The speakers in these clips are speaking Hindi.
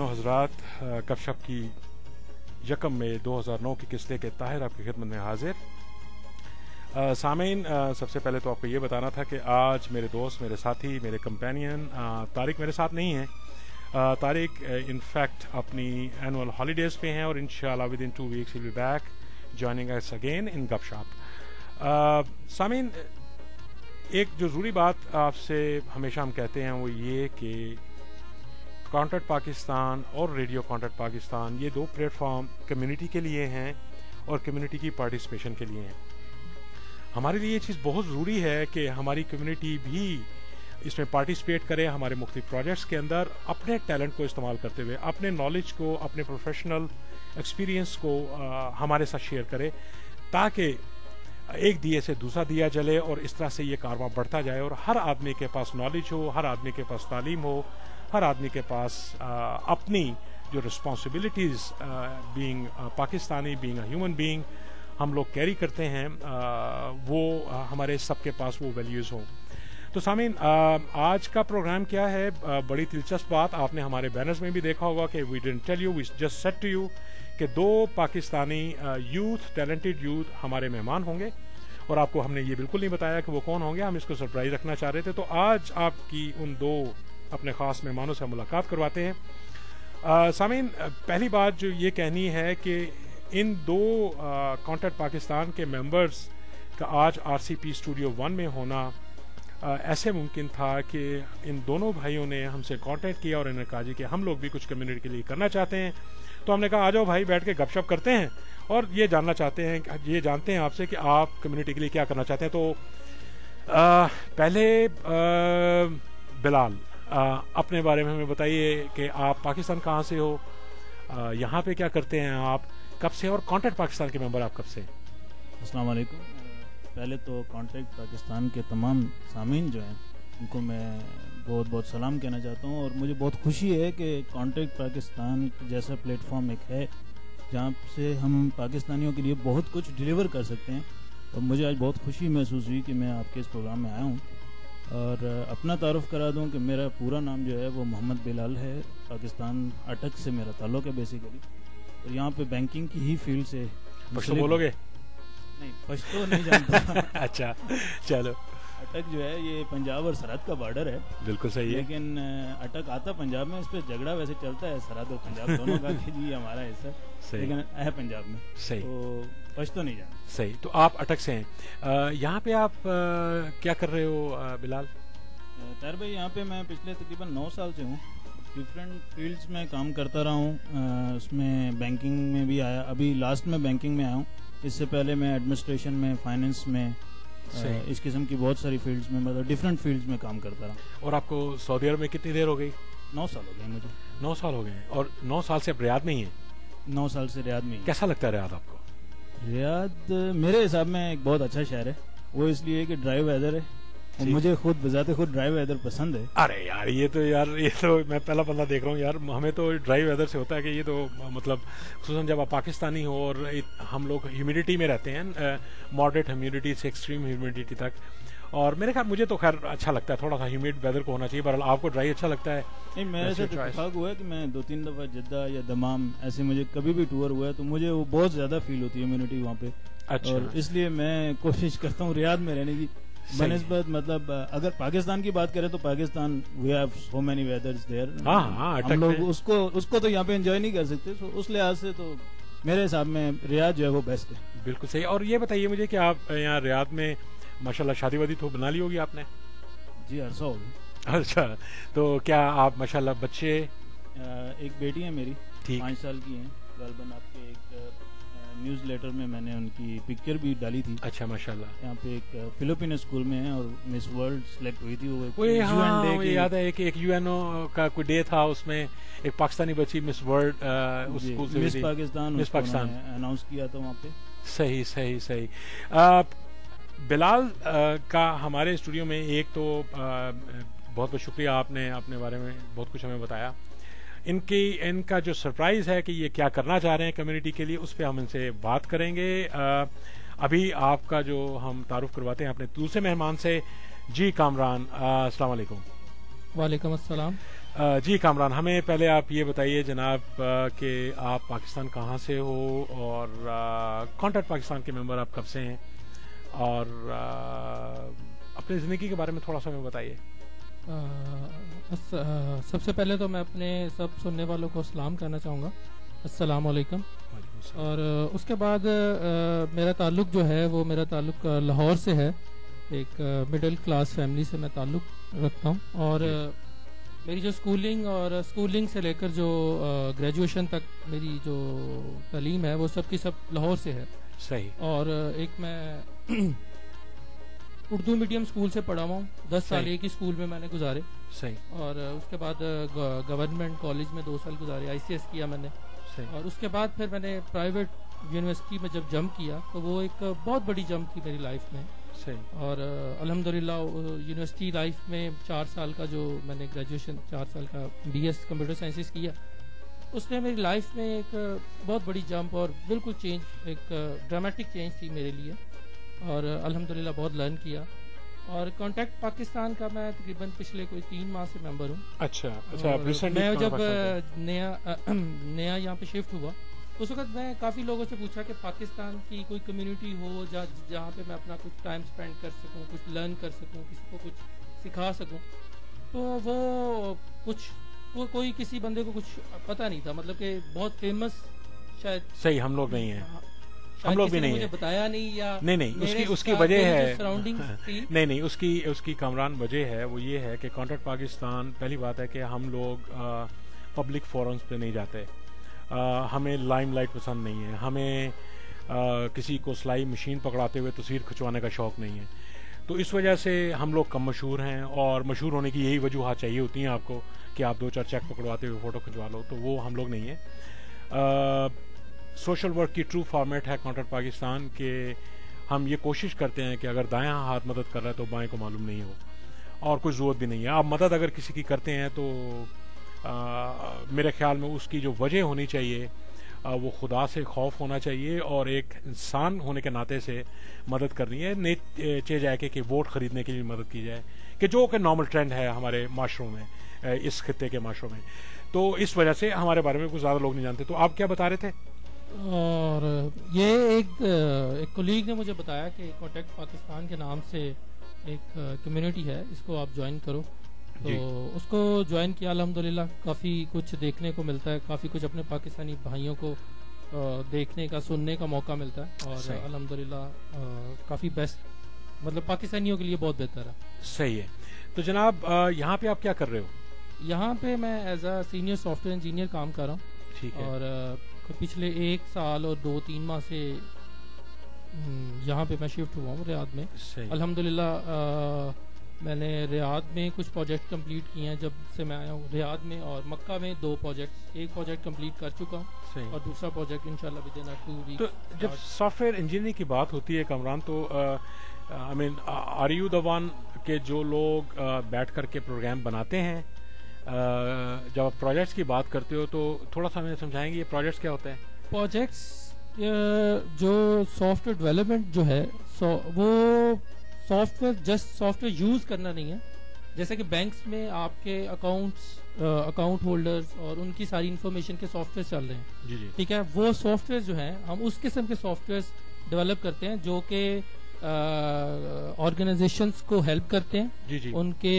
नाज़रीन हज़रात, गपशप की 1 मई 2009 की किस्ते के ताहिर आपकी खिदमत में हाजिर। सामीन, सबसे पहले तो आपको ये बताना था कि आज मेरे दोस्त, मेरे साथी, मेरे कंपेनियन तारिक मेरे साथ नहीं है। तारिक इनफैक्ट अपनी एनुअल हॉलीडेज़ पे हैं और इंशाल्लाह with in 2 weeks will be back joining us again in Gupshup. Sameen, एक जो ज़रूरी बात आपसे हमेशा हम कहते हैं वो ये कि कॉन्टैक्ट पाकिस्तान और रेडियो कॉन्टैक्ट पाकिस्तान ये 2 प्लेटफॉर्म कम्युनिटी के लिए हैं और कम्युनिटी की पार्टिसिपेशन के लिए हैं। हमारे लिए ये चीज़ बहुत ज़रूरी है कि हमारी कम्युनिटी भी इसमें पार्टिसिपेट करे, हमारे मुख्तलिफ प्रोजेक्ट्स के अंदर अपने टैलेंट को इस्तेमाल करते हुए अपने नॉलेज को, अपने प्रोफेशनल एक्सपीरियंस को हमारे साथ शेयर करे, ताकि एक दिए से दूसरा दिया जले और इस तरह से ये कारवां बढ़ता जाए और हर आदमी के पास नॉलेज हो, हर आदमी के पास तालीम हो, हर आदमी के पास अपनी जो responsibilities being Pakistani, being a human being हम लोग कैरी करते हैं, वो हमारे सबके पास वो वैल्यूज़ हों। तो सामीन, आज का प्रोग्राम क्या है? बड़ी दिलचस्प बात, आपने हमारे बैनर्स में भी देखा होगा कि we didn't tell you, we just said to you कि 2 पाकिस्तानी यूथ, टैलेंटेड यूथ हमारे मेहमान होंगे और आपको हमने ये बिल्कुल नहीं बताया कि वो कौन होंगे। हम इसको सरप्राइज रखना चाह रहे थे, तो आज आपकी उन 2 अपने ख़ास मेहमानों से मुलाकात करवाते हैं। सामीन, पहली बात जो ये कहनी है कि इन 2 कॉन्टैक्ट पाकिस्तान के मेंबर्स का आज RCP स्टूडियो 1 में होना ऐसे मुमकिन था कि इन दोनों भाइयों ने हमसे कांटेक्ट किया और इन्होंने कहा जी कि हम लोग भी कुछ कम्युनिटी के लिए करना चाहते हैं। तो हमने कहा आ जाओ भाई, बैठ के गपशप करते हैं और ये जानना चाहते हैं, ये जानते हैं आपसे कि आप कम्युनिटी के लिए क्या करना चाहते हैं। तो पहले बिलाल, अपने बारे में हमें बताइए कि आप पाकिस्तान कहाँ से हो, यहाँ पे क्या करते हैं आप, कब से, और कॉन्टैक्ट पाकिस्तान के मेंबर आप कब से? अस्सलाम वालेकुम। पहले तो कॉन्टैक्ट पाकिस्तान के तमाम सामीन जो हैं उनको मैं बहुत बहुत सलाम कहना चाहता हूँ और मुझे बहुत खुशी है कि कॉन्टैक्ट पाकिस्तान जैसा प्लेटफॉर्म एक है जहाँ से हम पाकिस्तानियों के लिए बहुत कुछ डिलीवर कर सकते हैं। और मुझे आज बहुत खुशी महसूस हुई कि मैं आपके इस प्रोग्राम में आया हूँ और अपना तारुफ करा दूँ कि मेरा पूरा नाम जो है वो मोहम्मद बिलाल है। पाकिस्तान अटक से मेरा ताल्लुक़ है बेसिकली, और यहाँ पे बैंकिंग की ही फील्ड से। पश्तो बोलोगे? नहीं, पश्तो नहीं जानता। अच्छा, चलो। अटक जो है ये पंजाब और सरहद का बॉर्डर है। बिल्कुल सही है। लेकिन अटक आता पंजाब में, इस पर झगड़ा वैसे चलता है सरहद और पंजाब दोनों का कि जी हमारा हिस्सा, लेकिन है पंजाब में। सही। तो पश्तो नहीं जानता। सही। तो आप अटक से हैं, यहाँ पे आप क्या कर रहे हो बिलाल? तार भाई, यहाँ पे मैं पिछले तकरीबन 9 साल से हूँ। डिफरेंट फील्ड्स में काम करता रहा हूँ, उसमें बैंकिंग में भी आया, अभी लास्ट में बैंकिंग में आया हूँ। इससे पहले मैं एडमिनिस्ट्रेशन में, फाइनेंस में, इस किस्म की बहुत सारी फील्ड्स में, मतलब डिफरेंट फील्ड्स में काम करता रहा। और आपको सऊदी अरब में कितनी देर हो गई? 9 साल हो गए मुझे। 9 साल हो गए, और 9 साल से आप रियाद में ही हैं? 9 साल से रियाद में ही। कैसा लगता है रियाद आपको? रियाद मेरे हिसाब में एक बहुत अच्छा शहर है। वो इसलिए कि ड्राई वेदर है और मुझे खुद बजाते खुद ड्राई वेदर पसंद है। अरे यार, ये तो मैं पहला बंदा देख रहा हूँ यार। हमें तो ड्राई वेदर से होता है कि ये तो मतलब खुसूसन जब आप पाकिस्तानी हो और हम लोग ह्यूमिडिटी में रहते हैं, मॉडरेट ह्यूमिडिटी से एक्सट्रीम ह्यूमिडिटी तक। और मेरे ख्याल मुझे तो खैर अच्छा लगता है, थोड़ा सा ह्यूमिड वेदर को होना चाहिए। बहरहाल आपको ड्राई अच्छा लगता है? नहीं, मेरे से इत्तेफाक हुआ है कि मैं 2-3 दफ़ा जिद्दा या दमाम ऐसे मुझे कभी भी टूर हुआ है तो मुझे वो बहुत ज़्यादा फील होती है ह्यूमिडिटी वहाँ पे। अच्छा। और इसलिए मैं कोशिश करता हूँ रियाद में रहने की बनिस्बत। मतलब अगर पाकिस्तान की बात करें तो Pakistan we have so many weathers there. हम लोग उसको तो यहाँ पे एंजॉय नहीं कर सकते, तो उस लिहाज से तो मेरे हिसाब में रियाद जो है वो बेस्ट है। बिल्कुल सही। और ये बताइए मुझे कि आप यहाँ रियाद में माशाल्लाह शादी वादी तो बना ली होगी आपने? जी, अरसा हो गया। अच्छा, तो क्या आप माशाल्लाह बच्चे? एक बेटी है मेरी, 5 साल की है। गलबन आपके एक न्यूज़ लेटर में मैंने उनकी पिक्चर भी डाली थी। अच्छा, माशाल्लाह। यहाँ पे एक फिलिपिनो स्कूल में है और मिस वर्ल्ड सेलेक्ट हुई थी। वो याद है कि एक UNO का कोई डे था, उसमें एक पाकिस्तानी बच्ची मिस वर्ल्ड उस स्कूल से मिस पाकिस्तान अनाउंस किया था वहाँ पे। सही सही सही। बिलाल का हमारे स्टूडियो में एक तो बहुत बहुत शुक्रिया, आपने अपने बारे में बहुत कुछ हमें बताया। इनका जो सरप्राइज है कि ये क्या करना चाह रहे हैं कम्युनिटी के लिए, उस पर हम इनसे बात करेंगे। अभी आपका जो हम तारुफ करवाते हैं अपने दूसरे मेहमान से। जी कामरान, अस्सलाम वालेकुम। वालेकुम अस्सलाम। जी कामरान, हमें पहले आप ये बताइए जनाब कि आप पाकिस्तान कहाँ से हो और कॉन्टैक्ट पाकिस्तान के मेंबर आप कब से हैं, और अपनी ज़िंदगी के बारे में थोड़ा सा हमें बताइए। सबसे पहले तो मैं अपने सब सुनने वालों को सलाम करना चाहूँगा, अस्सलाम वालेकुम। और उसके बाद मेरा ताल्लुक़ जो है वो मेरा ताल्लुक़ लाहौर से है। एक मिडिल क्लास फैमिली से मैं ताल्लुक़ रखता हूँ, और मेरी जो स्कूलिंग से लेकर जो ग्रेजुएशन तक मेरी जो तालीम है वो सब की सब लाहौर से है। सही। और एक मैं उर्दू मीडियम स्कूल से पढ़ा हुआ हूँ, 10 साल एक ही स्कूल में मैंने गुजारे। सही। और उसके बाद गवर्नमेंट कॉलेज में 2 साल गुजारे, ICS किया मैंने। सही। और उसके बाद फिर मैंने प्राइवेट यूनिवर्सिटी में जब जंप किया तो वो एक बहुत बड़ी जंप थी मेरी लाइफ में। सही। और अल्हम्दुलिल्लाह यूनिवर्सिटी लाइफ में 4 साल का जो मैंने ग्रेजुएशन 4 साल का BS कंप्यूटर साइंसेस किया, उसने मेरी लाइफ में एक बहुत बड़ी जंप और बिल्कुल चेंज, एक ड्रामेटिक चेंज थी मेरे लिए। और अल्हम्दुलिल्लाह बहुत लर्न किया। और कॉन्टैक्ट पाकिस्तान का मैं तकरीबन पिछले कोई 3 माह से मेंबर हूँ। अच्छा। मैं जब नया यहाँ पे शिफ्ट हुआ उस वक्त मैं काफ़ी लोगों से पूछा कि पाकिस्तान की कोई कम्युनिटी हो जहाँ पे मैं अपना कुछ टाइम स्पेंड कर सकूँ, कुछ लर्न कर सकूँ, किसी को कुछ सिखा सकूँ। तो वो कोई किसी बंदे को कुछ पता नहीं था, मतलब कि बहुत फेमस शायद। सही। हम लोग नहीं हैं, हम लोग भी नहीं है, बताया नहीं या नहीं उसकी वजह है नहीं उसकी कामरान वजह है वो ये है कि कॉन्टैक्ट पाकिस्तान, पहली बात है कि हम लोग पब्लिक फोरम्स पे नहीं जाते, हमें लाइमलाइट पसंद नहीं है, हमें किसी को सिलाई मशीन पकड़ाते हुए तस्वीर खिंचवाने का शौक नहीं है। तो इस वजह से हम लोग कम मशहूर हैं, और मशहूर होने की यही वजूहत चाहिए होती हैं आपको कि आप 2-4 चेक पकड़वाते हुए फ़ोटो खिंचवा लो, तो वो हम लोग नहीं है। सोशल वर्क की ट्रू फॉर्मेट है कॉन्टैक्ट पाकिस्तान के, हम ये कोशिश करते हैं कि अगर दायां हाथ मदद कर रहा है तो बाएं को मालूम नहीं हो, और कोई ज़रूरत भी नहीं है। आप मदद अगर किसी की करते हैं तो मेरे ख्याल में उसकी जो वजह होनी चाहिए वो खुदा से खौफ होना चाहिए, और एक इंसान होने के नाते से मदद करनी है, नहीं चे जाए कि वोट खरीदने के लिए मदद की जाए, कि जो कि नॉर्मल ट्रेंड है हमारे माशरों में, इस खित्ते के माशरों में। तो इस वजह से हमारे बारे में कुछ ज़्यादा लोग नहीं जानते। तो आप क्या बता रहे थे? और ये एक कोलीग ने मुझे बताया कि कॉन्टैक्ट पाकिस्तान के नाम से एक कम्युनिटी है, इसको आप ज्वाइन करो। तो उसको ज्वाइन किया, अल्हम्दुलिल्लाह काफ़ी कुछ देखने को मिलता है, काफ़ी कुछ अपने पाकिस्तानी भाइयों को देखने का, सुनने का मौका मिलता है, और अल्हम्दुलिल्लाह काफ़ी बेस्ट, मतलब पाकिस्तानियों के लिए बहुत बेहतर है। सही है। तो जनाब यहाँ पे आप क्या कर रहे हो? यहाँ पे मैं as a senior software engineer काम कर रहा हूँ। ठीक है। और पिछले 1 साल और 2-3 माह से यहाँ पे मैं शिफ्ट हुआ हूँ रियाद में। अल्हम्दुलिल्लाह मैंने रियाद में कुछ प्रोजेक्ट कंप्लीट किए हैं जब से मैं आया हूँ रियाद में, और मक्का में 2 प्रोजेक्ट, एक प्रोजेक्ट कंप्लीट कर चुका हूँ और दूसरा प्रोजेक्ट इंशाल्लाह विद इन 2 वीक। तो जब सॉफ्टवेयर इंजीनियरिंग की बात होती है कामरान, तो I mean are you the one के जो लोग बैठ करके प्रोग्राम बनाते हैं? जब आप प्रोजेक्ट्स की बात करते हो तो थोड़ा सा हमें समझाएंगे ये प्रोजेक्ट्स क्या होते हैं? प्रोजेक्ट्स जो सॉफ्टवेयर डेवलपमेंट जो है, वो सॉफ्टवेयर जस्ट सॉफ्टवेयर यूज करना नहीं है। जैसे कि बैंक्स में आपके अकाउंट होल्डर्स और उनकी सारी इंफॉर्मेशन के सॉफ्टवेयर चल रहे हैं, जी जी, ठीक है। वो सॉफ्टवेयर जो है हम उस किस्म के सॉफ्टवेयर डेवलप करते हैं जो कि ऑर्गेनाइजेशंस को हेल्प करते हैं, जी जी,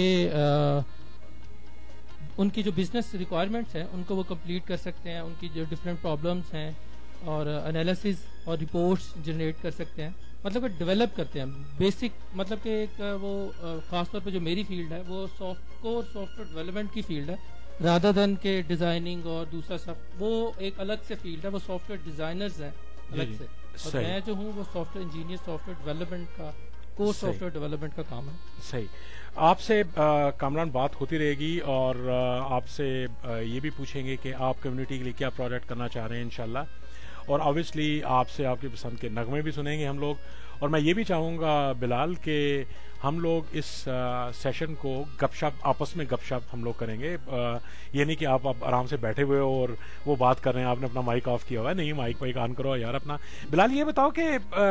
उनकी जो बिजनेस रिक्वायरमेंट्स हैं उनको वो कंप्लीट कर सकते हैं, उनकी जो डिफरेंट प्रॉब्लम्स हैं और एनालिसिस और रिपोर्ट्स जनरेट कर सकते हैं, मतलब कि डेवलप करते हैं बेसिक, मतलब कि एक वो खासतौर पे जो मेरी फील्ड है वो सॉफ्टवेयर डेवलपमेंट की फील्ड है, रादर देन के डिजाइनिंग और दूसरा सब, वो एक अलग से फील्ड है, वो सॉफ्टवेयर डिजाइनर्स हैं अलग से, और मैं जो हूँ वो सॉफ्टवेयर इंजीनियर, सॉफ्टवेयर डेवलपमेंट का कोर्स, सॉफ्टवेयर डेवलपमेंट का काम है। सही। आपसे कामरान बात होती रहेगी, और आपसे ये भी पूछेंगे कि आप कम्युनिटी के लिए क्या प्रोजेक्ट करना चाह रहे हैं इंशाल्लाह, और ऑब्वियसली आपसे आपकी पसंद के नगमे भी सुनेंगे हम लोग। और मैं ये भी चाहूँगा बिलाल कि हम लोग इस सेशन को गपशप, आपस में गपशप हम लोग करेंगे। ये नहीं कि आप आराम से बैठे हुए हो और वो बात कर रहे हैं, आपने अपना माइक ऑफ किया हुआ है, नहीं, माइक वाइक ऑन करो यार अपना। बिलाल ये बताओ कि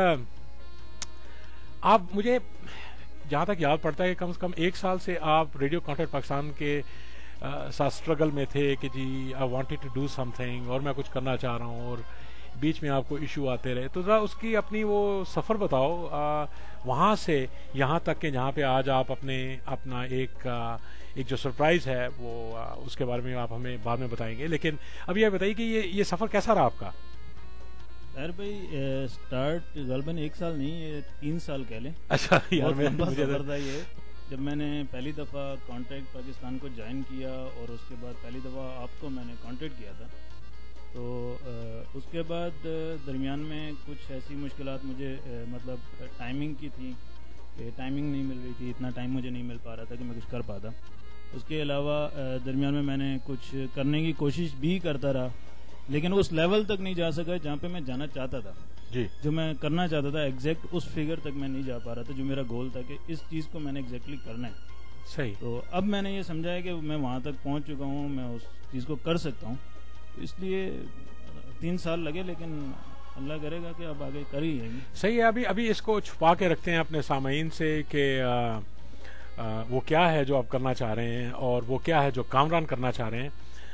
आप, मुझे जहाँ तक याद पड़ता है कि कम से कम 1 साल से आप रेडियो कॉन्टैक्ट पाकिस्तान के साथ स्ट्रगल में थे कि जी I wanted to do something और मैं कुछ करना चाह रहा हूँ और बीच में आपको इशू आते रहे, तो ज़रा उसकी अपनी वो सफ़र बताओ वहाँ से यहाँ तक के जहाँ पे आज आप अपना एक जो सरप्राइज़ है वो उसके बारे में आप हमें बाद में बताएंगे, लेकिन अब यह बताइए कि ये सफ़र कैसा रहा आपका? यार भाई स्टार्ट गलबन 1 साल नहीं, ये 3 साल कह लें। अच्छा यार, मुझे था ये जब मैंने पहली दफ़ा कॉन्ट्रैक्ट पाकिस्तान को ज्वाइन किया और उसके बाद पहली दफ़ा आपको मैंने कॉन्ट्रैक्ट किया था, तो उसके बाद दरमियान में कुछ ऐसी मुश्किलात मुझे मतलब टाइमिंग की थी कि टाइमिंग नहीं मिल रही थी, इतना टाइम मुझे नहीं मिल पा रहा था कि मैं कुछ कर पाता। उसके अलावा दरमियान में मैंने कुछ करने की कोशिश भी करता रहा, लेकिन उस लेवल तक नहीं जा सका जहाँ पे मैं जाना चाहता था जी। जो मैं करना चाहता था एग्जैक्ट उस फिगर तक मैं नहीं जा पा रहा था, जो मेरा गोल था कि इस चीज़ को मैंने एग्जैक्टली करना है। सही। तो अब मैंने ये समझा है कि मैं वहाँ तक पहुँच चुका हूँ, मैं उस चीज़ को कर सकता हूँ, इसलिए 3 साल लगे, लेकिन अल्लाह करेगा कि अब आगे कर ही जाएंगे। सही है। अभी इसको छुपा के रखते हैं अपने सामईन से कि वो क्या है जो आप करना चाह रहे हैं और वो क्या है जो कामरान करना चाह रहे हैं।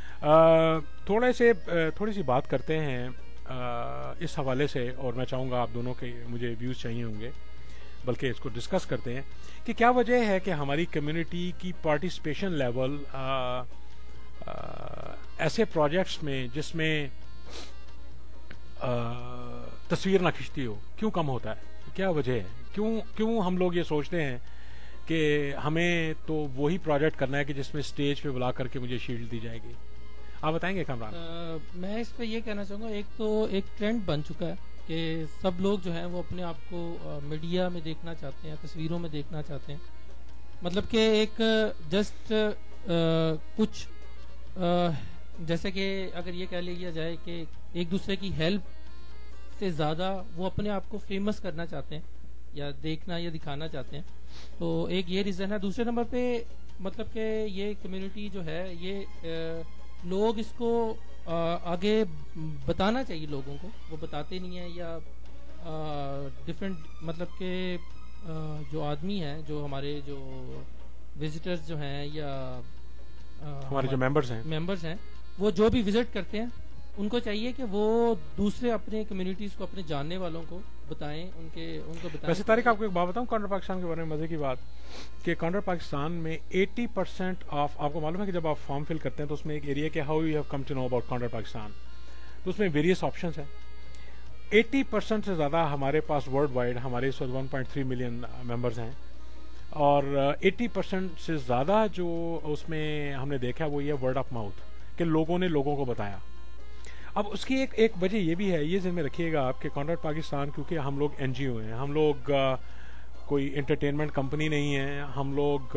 थोड़ी सी बात करते हैं इस हवाले से, और मैं चाहूँगा आप दोनों के मुझे व्यूज़ चाहिए होंगे, बल्कि इसको डिस्कस करते हैं कि क्या वजह है कि हमारी कम्युनिटी की पार्टिसिपेशन लेवल ऐसे प्रोजेक्ट्स में जिसमें तस्वीर ना खिंचती हो क्यों कम होता है? क्या वजह है? क्यों हम लोग ये सोचते हैं कि हमें तो वही प्रोजेक्ट करना है कि जिसमें स्टेज पे बुला करके मुझे शील्ड दी जाएगी? आप बताएंगे कामरान? मैं इस पर ये कहना चाहूँगा, एक तो एक ट्रेंड बन चुका है कि सब लोग जो हैं वो अपने आप को मीडिया में देखना चाहते हैं, तस्वीरों में देखना चाहते हैं। मतलब कि एक जस्ट कुछ जैसे कि अगर ये कह लिया जाए कि एक दूसरे की हेल्प से ज़्यादा वो अपने आप को फेमस करना चाहते हैं या देखना या दिखाना चाहते हैं। तो एक ये रीज़न है। दूसरे नंबर पे मतलब कि ये कम्युनिटी जो है ये लोग इसको आगे बताना चाहिए लोगों को, वो बताते नहीं है, या डिफरेंट मतलब के जो आदमी हैं, जो हमारे जो विजिटर्स जो हैं या हमारे जो मेंबर्स हैं वो जो भी विजिट करते हैं उनको चाहिए कि वो दूसरे अपने कम्युनिटीज को, अपने जानने वालों को बताएं, उनको बताएं। वैसे तारिक, आपको एक बात बताऊं काउंटर पाकिस्तान के बारे में, मजे की बात कि काउंटर पाकिस्तान में 80% ऑफ, आपको मालूम है कि जब आप फॉर्म फिल करते हैं तो उसमें एक एरिया के how you have come to know about counter Pakistan, तो उसमें वेरियस ऑप्शंस हैं। 80% से ज़्यादा हमारे पास वर्ल्ड वाइड हमारे इस वक्त 1.3 मिलियन मेंबर्स हैं, और 80% से ज़्यादा जो उसमें हमने देखा वो ये वर्ड ऑफ माउथ कि लोगों ने लोगों को बताया। अब उसकी एक वजह ये भी है, ये ज़हन में रखिएगा आपके काउंटर पाकिस्तान, क्योंकि हम लोग NGO हैं, हम लोग कोई एंटरटेनमेंट कंपनी नहीं है, हम लोग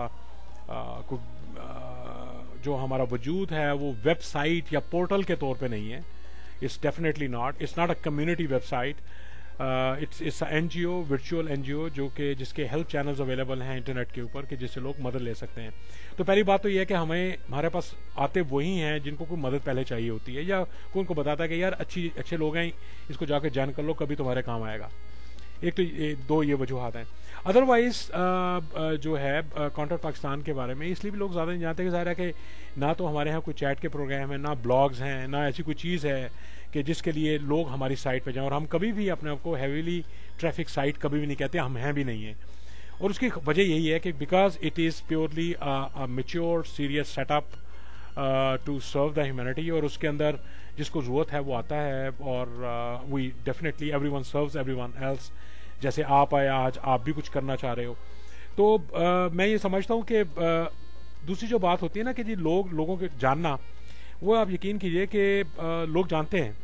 जो हमारा वजूद है वो वेबसाइट या पोर्टल के तौर पे नहीं है। It's definitely not, it's not a community website, it's NGO, virtual NGO, जो कि जिसके हेल्प चैनल्स अवेलेबल हैं इंटरनेट के ऊपर कि जिससे लोग मदद ले सकते हैं। तो पहली बात तो यह है कि हमारे पास आते वही हैं जिनको कोई मदद पहले चाहिए होती है, या कोई उनको बताता है कि यार अच्छे लोग हैं, इसको जाकर ज्वाइन कर लो, कभी तुम्हारे काम आएगा। एक तो दो ये वजूहत हैं। अदरवाइज जो है काउंटर पाकिस्तान के बारे में इसलिए भी लोग ज़्यादा नहीं जानते कि ज़ाहिर है कि ना तो हमारे यहाँ कोई चैट के प्रोग्राम है, ना ब्लॉग्स हैं, ना ऐसी कोई चीज़ है कि जिसके लिए लोग हमारी साइट पे जाएं। और हम कभी भी अपने आप को हैवीली ट्रैफिक साइट कभी भी नहीं कहते, हम हैं भी नहीं है। और उसकी वजह यही है कि because it is purely a mature serious setup to serve the humanity, और उसके अंदर जिसको ज़रूरत है वो आता है, और we definitely everyone serves everyone else. जैसे आप आए आज, आप भी कुछ करना चाह रहे हो, तो मैं ये समझता हूँ कि दूसरी जो बात होती है ना कि जी लोगों के जानना, वो आप यकीन कीजिए कि लोग जानते हैं,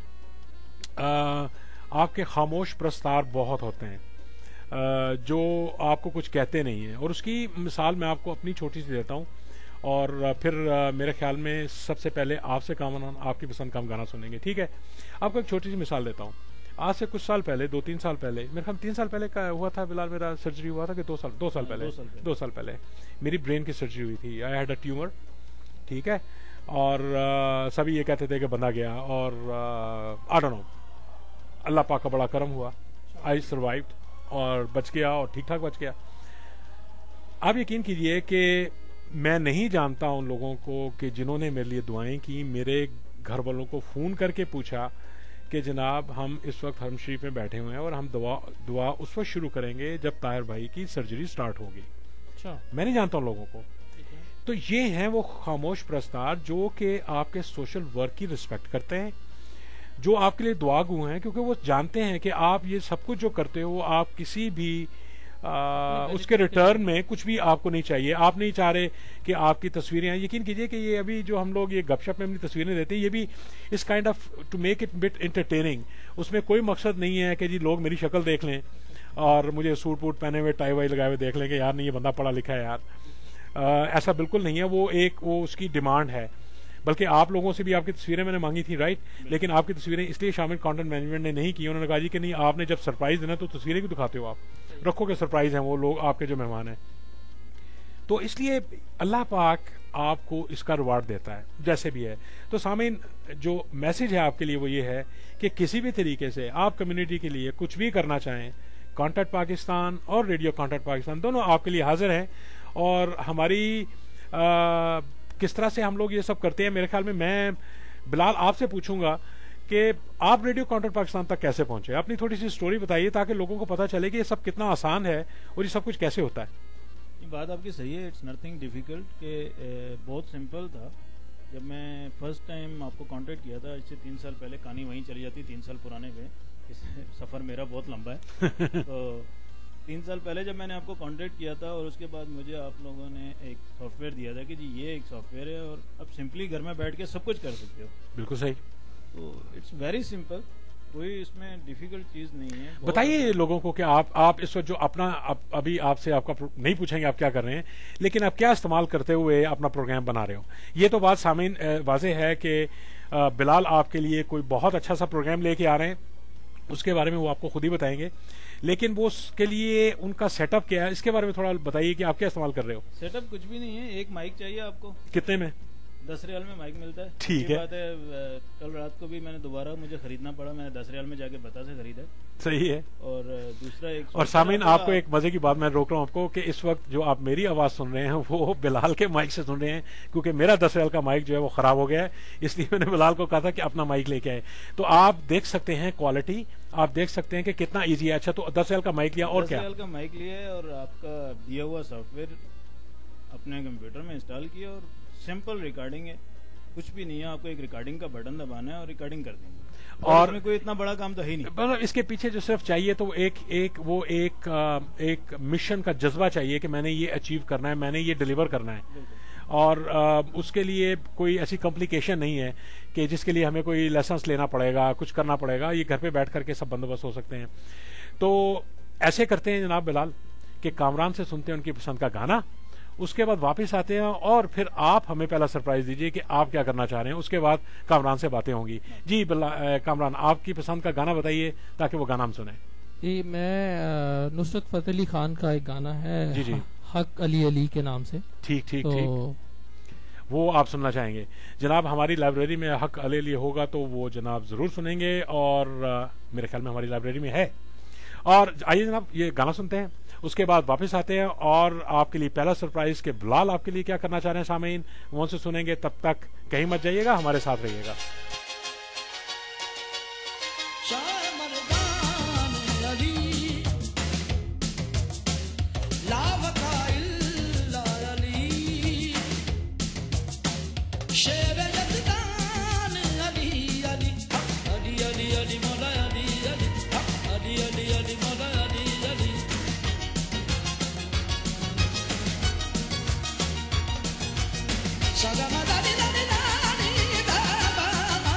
आपके खामोश प्रस्तार बहुत होते हैं जो आपको कुछ कहते नहीं हैं। और उसकी मिसाल मैं आपको अपनी छोटी सी देता हूँ, और फिर मेरे ख्याल में सबसे पहले आपसे आपकी पसंद का हम गाना सुनेंगे, ठीक है? आपको एक छोटी सी मिसाल देता हूँ। आज से कुछ साल पहले, 2-3 साल पहले, मेरे ख्याल 3 साल पहले का हुआ था, फिलहाल मेरा सर्जरी हुआ था कि 2 साल पहले मेरी ब्रेन की सर्जरी हुई थी। आई हैड अ ट्यूमर, ठीक है? और सभी ये कहते थे कि बंदा गया, और आई डोंट नो, अल्लाह पाक का बड़ा करम हुआ, आई सर्वाइव्ड और बच गया, और ठीक ठाक बच गया। आप यकीन कीजिए कि मैं नहीं जानता उन लोगों को कि जिन्होंने मेरे लिए दुआएं की, मेरे घर वालों को फ़ोन करके पूछा कि जनाब हम इस वक्त हरम शरीफ में बैठे हुए हैं और हम दुआ उस वक्त शुरू करेंगे जब ताहिर भाई की सर्जरी स्टार्ट होगी। अच्छा, मैं नहीं जानता उन लोगों को। तो ये हैं वो खामोश प्रस्तार जो कि आपके सोशल वर्क की रिस्पेक्ट करते हैं, जो आपके लिए दुआगू हैं, क्योंकि वो जानते हैं कि आप ये सब कुछ जो करते हो आप किसी भी उसके रिटर्न में कुछ भी आपको नहीं चाहिए। आप नहीं चाह रहे कि आपकी तस्वीरें, यकीन कीजिए कि ये अभी जो हम लोग ये गपशप में अपनी तस्वीरें देते हैं, ये भी इस kind of to make it bit entertaining. उसमें कोई मकसद नहीं है कि जी लोग मेरी शक्ल देख लें और मुझे सूट वूट पहने हुए टाई वाई लगाए हुए देख लें कि यार नहीं ये बंदा पढ़ा लिखा है यार। ऐसा बिल्कुल नहीं है। वो उसकी डिमांड है। बल्कि आप लोगों से भी आपकी तस्वीरें मैंने मांगी थी, राइट, लेकिन आपकी तस्वीरें इसलिए शामिल कंटेंट मैनेजमेंट ने नहीं की। उन्होंने कहा जी कि नहीं, आपने जब सरप्राइज देना तो तस्वीरें भी दिखाते हो, आप रखो के सरप्राइज हैं वो लोग आपके जो मेहमान हैं। तो इसलिए अल्लाह पाक आपको इसका रिवार्ड देता है जैसे भी है। तो सामीन, जो मैसेज है आपके लिए वो ये है कि किसी भी तरीके से आप कम्युनिटी के लिए कुछ भी करना चाहें, कॉन्टैक्ट पाकिस्तान और रेडियो कॉन्टैक्ट पाकिस्तान दोनों आपके लिए हाजिर हैं। और हमारी किस तरह से हम लोग ये सब करते हैं, मेरे ख्याल में मैं बिलाल आपसे पूछूंगा कि आप रेडियो कॉन्टैक्ट पाकिस्तान तक कैसे पहुंचे। अपनी थोड़ी सी स्टोरी बताइए ताकि लोगों को पता चले कि ये सब कितना आसान है और ये सब कुछ कैसे होता है। ये बात आपकी सही है, इट्स नथिंग डिफिकल्ट के बहुत सिंपल था। जब मैं फर्स्ट टाइम आपको कांटेक्ट किया था, इससे 3 साल पहले, कहानी वहीं चली जाती 3 साल पुराने पे, इस सफ़र मेरा बहुत लंबा है। तो 3 साल पहले जब मैंने आपको कांटेक्ट किया था और उसके बाद मुझे आप लोगों ने एक सॉफ्टवेयर दिया था कि जी ये एक सॉफ्टवेयर है और अब सिंपली घर में बैठ के सब कुछ कर सकते हो। बिल्कुल सही। तो इट्स वेरी सिंपल, कोई इसमें डिफिकल्ट चीज नहीं है। बताइए लोगों को कि आप इस वक्त जो अपना अभी आपसे आपका नहीं पूछेंगे आप क्या कर रहे हैं, लेकिन आप क्या इस्तेमाल करते हुए अपना प्रोग्राम बना रहे हो। ये तो बात सामीन वाज़ेह है कि बिलाल आपके लिए कोई बहुत अच्छा सा प्रोग्राम लेके आ रहे हैं, उसके बारे में वो आपको खुद ही बताएंगे। लेकिन वो उसके लिए उनका सेटअप क्या है, इसके बारे में थोड़ा बताइए कि आप क्या इस्तेमाल कर रहे हो। सेटअप कुछ भी नहीं है, एक माइक चाहिए आपको। कितने में? 10 रियाल में माइक मिलता है। ठीक है। बात है, कल रात को भी मैंने दोबारा मुझे खरीदना पड़ा, मैंने 10 रियाल में जाके बता से खरीदा। सही है। और दूसरा एक, और सामीन आपको एक मजे की बात मैं रोक रहा हूँ आपको कि इस वक्त जो आप मेरी आवाज सुन रहे हैं वो बिलाल के माइक से सुन रहे हैं, क्योंकि मेरा 10 रियाल का माइक जो है वो खराब हो गया है, इसलिए मैंने बिलाल को कहा था कि अपना माइक लेके आए। तो आप देख सकते हैं क्वालिटी, आप देख सकते हैं कि कितना ईजी है। अच्छा, तो 10 रियाल का माइक लिया और क्या? 10 रियाल का माइक लिया और आपका दिया हुआ सॉफ्टवेयर अपने कंप्यूटर में इंस्टॉल किया और सिंपल रिकॉर्डिंग है, कुछ भी नहीं है। आपको एक रिकॉर्डिंग का बटन दबाना है और रिकॉर्डिंग कर देंगे। और इसमें कोई इतना बड़ा काम तो है ही नहीं। मतलब इसके पीछे जो सिर्फ चाहिए तो एक मिशन का जज्बा चाहिए कि मैंने ये अचीव करना है, मैंने ये डिलीवर करना है। और उसके लिए कोई ऐसी कॉम्प्लिकेशन नहीं है कि जिसके लिए हमें कोई लेसन्स लेना पड़ेगा, कुछ करना पड़ेगा। ये घर पे बैठ करके सब बंदोबस्त हो सकते हैं। तो ऐसे करते हैं जनाब बिलाल कि कामरान से सुनते हैं उनकी पसंद का गाना, उसके बाद वापस आते हैं और फिर आप हमें पहला सरप्राइज दीजिए कि आप क्या करना चाह रहे हैं। उसके बाद कामरान से बातें होंगी। जी कामरान, आपकी पसंद का गाना बताइए ताकि वो गाना हम सुने। जी, मैं नुसरत फतेह अली खान का एक गाना है, जी जी, हक अली अली के नाम से। ठीक ठीक ठीक, वो आप सुनना चाहेंगे। जनाब हमारी लाइब्रेरी में हक अली अली होगा तो वो जनाब जरूर सुनेंगे और मेरे ख्याल में हमारी लाइब्रेरी में है। और आइए जनाब ये गाना सुनते हैं, उसके बाद वापस आते हैं और आपके लिए पहला सरप्राइज के बिलाल आपके लिए क्या करना चाह रहे हैं सामीन वो उनसे सुनेंगे। तब तक कहीं मत जाइएगा, हमारे साथ रहिएगा। Shagama dadi dadi dadi, baba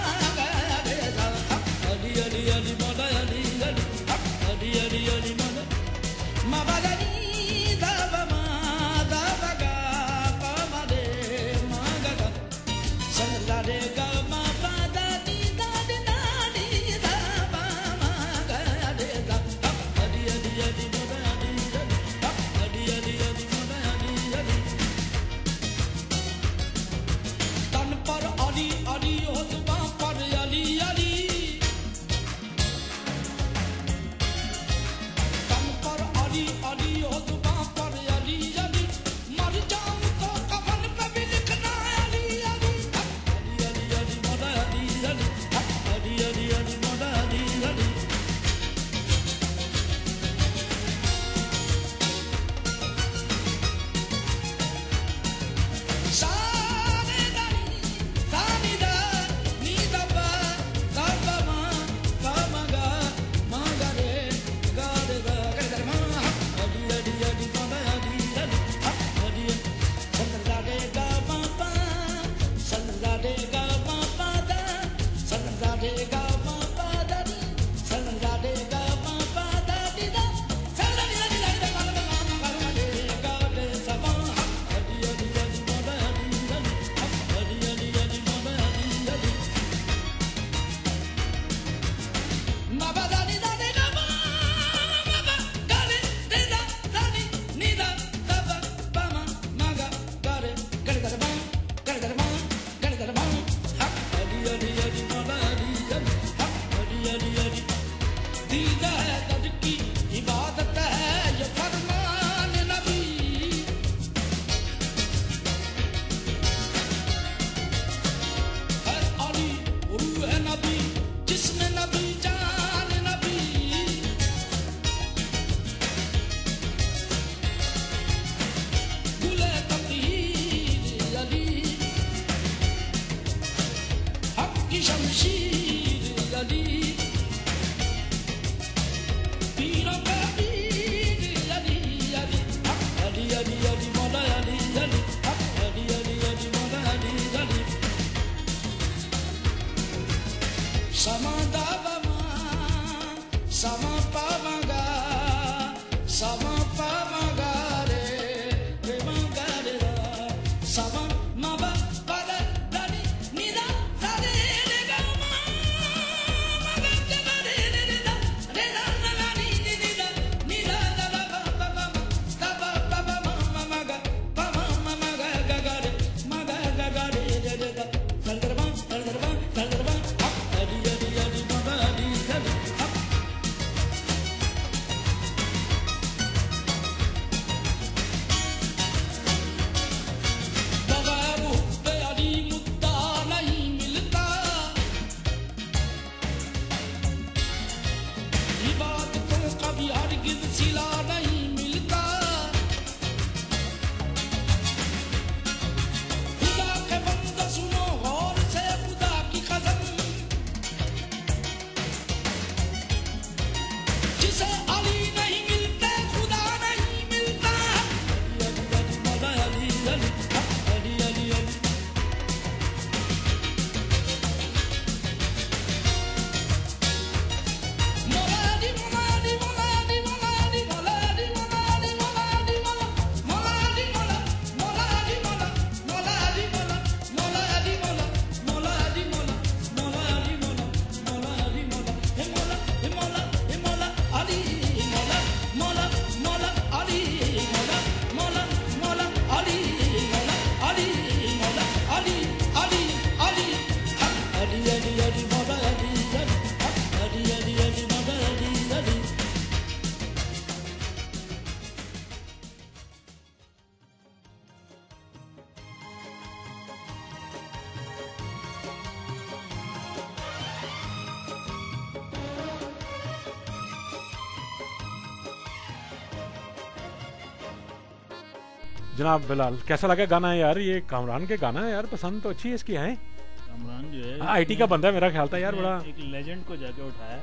जनाब बिलाल, कैसा लगा गाना यार? ये कामरान के गाना है यार, पसंद तो अच्छी है इसकी है। कामरान जो है आईटी का बंदा है, मेरा ख्याल था यार, बड़ा एक लेजेंड को जाके उठाया।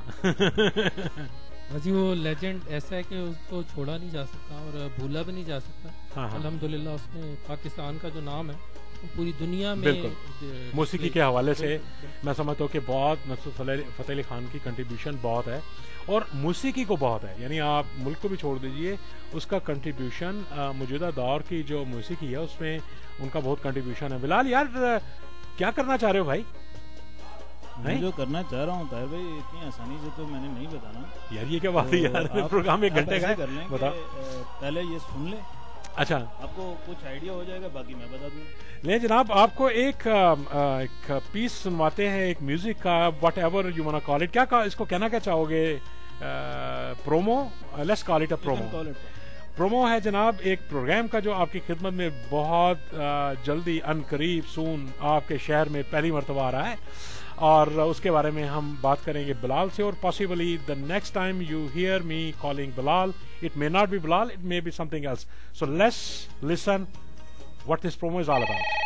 हाँ जी, वो लेजेंड ऐसा है कि उसको छोड़ा नहीं जा सकता और भूला भी नहीं जा सकता। हाँ। अल्हम्दुलिल्लाह उसने पाकिस्तान का जो नाम है पूरी दुनिया में मौसीकी के हवाले से मैं समझता हूँ कि बहुत नुसरत फतेह अली खान की कंट्रीब्यूशन बहुत है और मौसीकी को बहुत है। यानी आप मुल्क को भी छोड़ दीजिए, उसका कंट्रीब्यूशन मौजूदा दौर की जो मौसीकी है उसमें उनका बहुत कंट्रीब्यूशन है। बिलाल यार क्या करना चाह रहे हो भाई? मैं जो करना चाह रहा हूँ ताहिर भाई, इतनी आसानी से तो मैंने नहीं बताना यार। ये क्या बात है यार, प्रोग्राम 1 घंटे का है। बताओ, पहले ये सुन ले, अच्छा आपको कुछ आइडिया हो जाएगा, बाकी मैं बता दूंगा। नहीं जनाब, आपको एक पीस सुनवाते हैं, एक म्यूजिक का, whatever you want call it. क्या इसको कहना क्या चाहोगे? Promo, let's call it a promo. Promo है जनाब एक प्रोग्राम का जो आपकी खिदमत में बहुत जल्दी अनकरीब सून आपके शहर में पहली मरतबा आ रहा है और उसके बारे में हम बात करेंगे बिलाल से। और possibly the next time you hear me calling Bilal, it may not be Bilal, it may be something else. So let's listen what this promo is all about.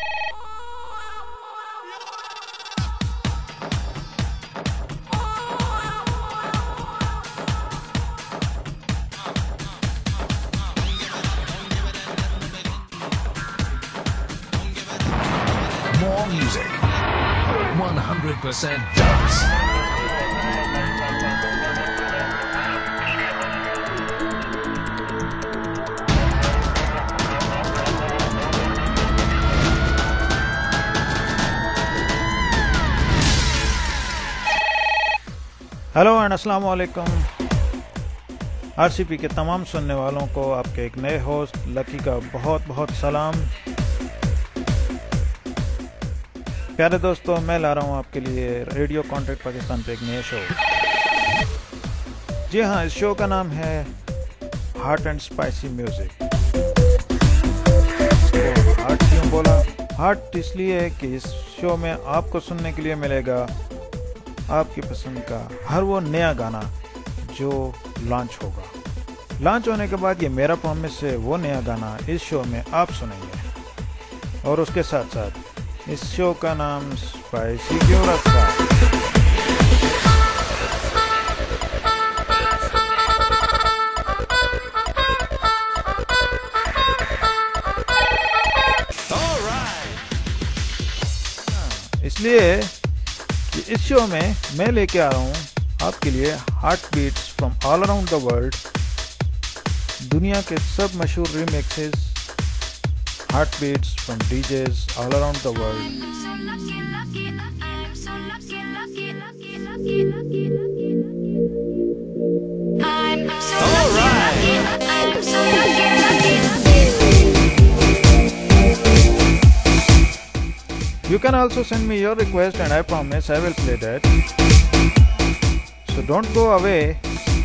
More music, 100% 100% dubs. Hello and अस्सलाम वालेकुम। आरसीपी के तमाम सुनने वालों को आपके एक नए होस्ट लकी का बहुत बहुत सलाम। प्यारे दोस्तों, मैं ला रहा हूं आपके लिए रेडियो कॉन्टैक्ट पाकिस्तान पे एक नया शो। जी हाँ, इस शो का नाम है heart and spicy music. Heart क्यों बोला? हार्ट इसलिए कि इस शो में आपको सुनने के लिए मिलेगा आपकी पसंद का हर वो नया गाना जो लॉन्च होगा। लॉन्च होने के बाद ये मेरा प्रॉमिस है, वो नया गाना इस शो में आप सुनेंगे। और उसके साथ साथ इस शो का नाम स्पाइसी क्यों रखा? इसलिए इस शो में मैं लेके आ रहा हूँ आपके लिए heart beats from all around the world, दुनिया के सब मशहूर remixes, heart beats from DJs all around the world. You can also send me your request and I promise I will play that. So don't go away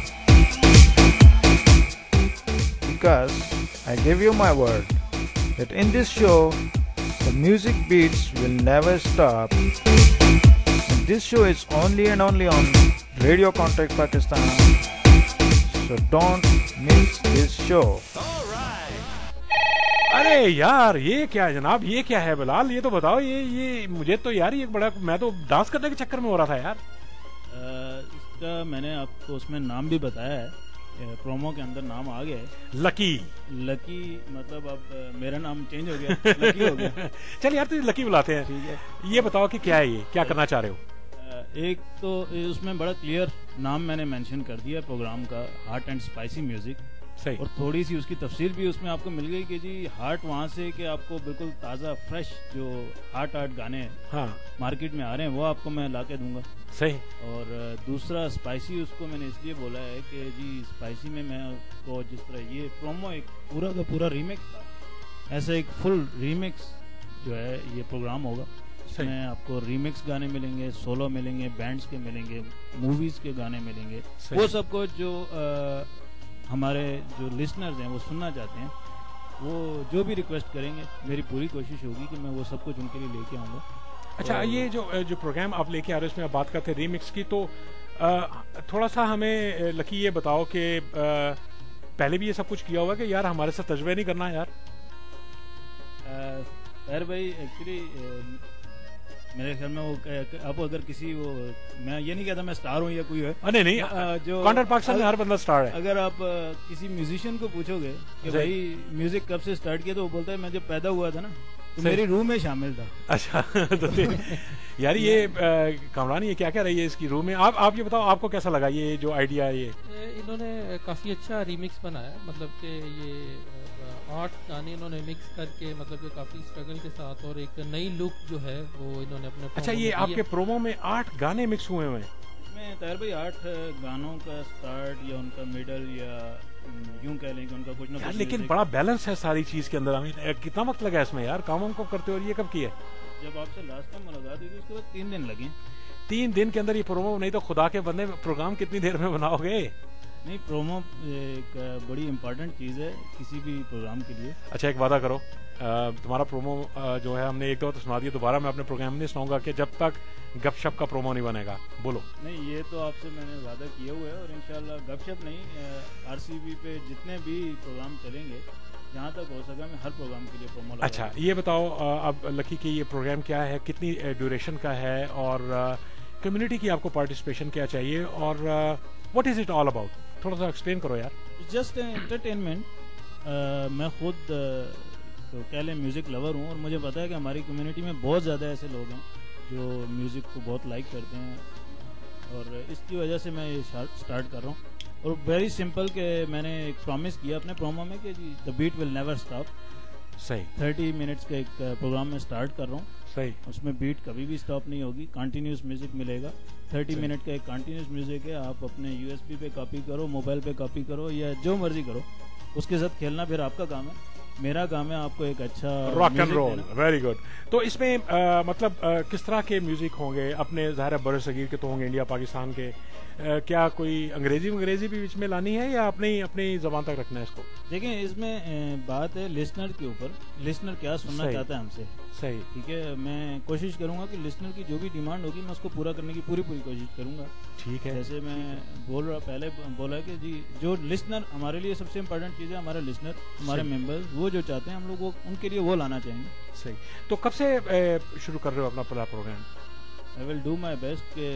because I give you my word that in this show the music beats will never stop. And this show is only and only on Radio Contact Pakistan. So don't miss this show. अरे यार, ये क्या है जनाब, ये क्या है बिलाल, ये तो बताओ। ये मुझे तो यार ये बड़ा, मैं तो डांस करने के चक्कर में हो रहा था यार। इसका मैंने आपको उसमें नाम भी बताया है, प्रोमो के अंदर नाम आ गया है, लकी। लकी मतलब अब मेरा नाम चेंज हो गया, लकी हो गया। चल यार, तुझे लकी बुलाते हैं। ठीक है, ये बताओ कि क्या है, ये क्या करना चाह रहे हो? एक तो उसमें बड़ा क्लियर नाम मैंने मेंशन कर दिया प्रोग्राम का, हार्ट एंड स्पाइसी म्यूजिक। सही। और थोड़ी सी उसकी तफसील भी उसमें आपको मिल गई कि जी हार्ट वहाँ से कि आपको बिल्कुल ताज़ा फ्रेश जो हार्ट गाने हाँ मार्केट में आ रहे हैं वो आपको मैं ला के दूंगा। सही। और दूसरा स्पाइसी, उसको मैंने इसलिए बोला है कि जी स्पाइसी में मैं उसको जिस तरह ये प्रोमो एक पूरा का पूरा रीमिक्स था, ऐसा एक फुल रीमिक्स जो है ये प्रोग्राम होगा। इसमें आपको रीमिक्स गाने मिलेंगे, सोलो मिलेंगे, बैंड्स के मिलेंगे, मूवीज के गाने मिलेंगे, वो सब कुछ जो हमारे जो लिसनर्स हैं वो सुनना चाहते हैं, वो जो भी रिक्वेस्ट करेंगे मेरी पूरी कोशिश होगी कि मैं वो सब कुछ उनके लिए लेके आऊँगा। अच्छा, ये जो प्रोग्राम आप लेके आ रहे हो इसमें आप बात करते हैं रीमिक्स की, तो थोड़ा सा हमें लकी ये बताओ कि पहले भी ये सब कुछ किया हुआ कि यार हमारे साथ तजुर्बा नहीं करना यार? खैर भाई, एक्चुअली मेरे ख्याल में वो अब अगर किसी वो, मैं ये नहीं कहता मैं स्टार हूँ या कोई है, नहीं जो कॉन्टैक्ट पाकिस्तान में हर बंदा स्टार है। अगर आप किसी म्यूजिशियन को पूछोगे कि भाई म्यूजिक कब से स्टार्ट किया, तो वो बोलता है मैं जब पैदा हुआ था ना तो मेरी रूह में शामिल था। अच्छा तो यार ये कामरान, ये क्या क्या रही है इसकी रूह में? आप ये बताओ, आपको कैसा लगा ये जो आइडिया? ये इन्होंने काफी अच्छा रीमिक्स बनाया, मतलब कि ये 8 गाने इन्होंने मिक्स करके, मतलब कि काफी स्ट्रगल के साथ, और एक नई लुक जो है वो इन्होंने अपने। अच्छा, ये आपके प्रोमो में 8 गाने मिक्स हुए हैं? इसमें तैयार भाई 8 गानों का स्टार्ट या उनका मिडल या यूं कह लें कि उनका कुछ ना कुछ। लेकिन बड़ा बैलेंस है सारी चीज के अंदर। कितना वक्त लगा इसमें यार काम को करते हो? और ये कब किया? जब आपसे लास्ट टाइम मुलाकात हुई थी उसके बाद 3 दिन लगे। 3 दिन के अंदर ये प्रोमो? नहीं तो खुदा के बंदे प्रोग्राम कितनी देर में बनाओगे? नहीं, प्रोमो एक बड़ी इम्पोर्टेंट चीज़ है किसी भी प्रोग्राम के लिए। अच्छा, एक वादा करो, तुम्हारा प्रोमो जो है हमने एक दो तो सुना दिया, दोबारा मैं अपने प्रोग्राम में नहीं सुनाऊंगा कि जब तक गपशप का प्रोमो नहीं बनेगा। बोलो। नहीं, ये तो आपसे मैंने वादा किया हुआ है, और इंशाल्लाह गपशप नहीं, आरसीबी पे जितने भी प्रोग्राम चलेंगे, जहाँ तक हो सका मैं हर प्रोग्राम के लिए प्रोमो। अच्छा, ये बताओ अब लकी की ये प्रोग्राम क्या है, कितनी ड्यूरेशन का है, और कम्युनिटी की आपको पार्टिसिपेशन क्या चाहिए, और what is it all about? थोड़ा सा एक्सप्लेन करो यार। Just entertainment. मैं खुद तो कह लें म्यूजिक लवर हूँ, और मुझे पता है कि हमारी कम्युनिटी में बहुत ज़्यादा ऐसे लोग हैं जो म्यूज़िक को बहुत लाइक करते हैं, और इसकी वजह से मैं ये स्टार्ट कर रहा हूँ। और वेरी सिंपल कि मैंने एक प्रॉमिस किया अपने प्रोमो में कि जी the beat will never stop. सही 30 मिनट्स का एक प्रोग्राम में स्टार्ट कर रहा हूँ, सही उसमें बीट कभी भी स्टॉप नहीं होगी, कंटिन्यूस म्यूजिक मिलेगा। 30 मिनट का एक कंटिन्यूस म्यूजिक है, आप अपने यूएसबी पे कॉपी करो, मोबाइल पे कॉपी करो या जो मर्जी करो, उसके साथ खेलना फिर आपका काम है। मेरा काम है आपको एक अच्छा rock and roll. Very good. तो इसमें मतलब किस तरह के म्यूजिक होंगे? अपने ज़ाहिर बड़े सगीर के तो होंगे, इंडिया पाकिस्तान के, क्या कोई अंग्रेजी भी बीच में लानी है या अपनी जबान तक रखना है इसको? देखिए इसमें बात है लिसनर के ऊपर, लिसनर क्या सुनना चाहता है हमसे। सही, ठीक है, मैं कोशिश करूंगा कि लिसनर की जो भी डिमांड होगी मैं उसको पूरा करने की पूरी कोशिश करूंगा। ठीक है। जैसे मैं पहले बोला कि जी जो लिसनर हमारे लिए सबसे इम्पोर्टेंट चीज़ है, हमारे लिसनर, हमारे मेंबर्स, वो जो चाहते हैं हम लोग वो उनके लिए वो लाना चाहेंगे। सही। तो कब से शुरू कर रहे हो अपना पहला programme? I will do my best के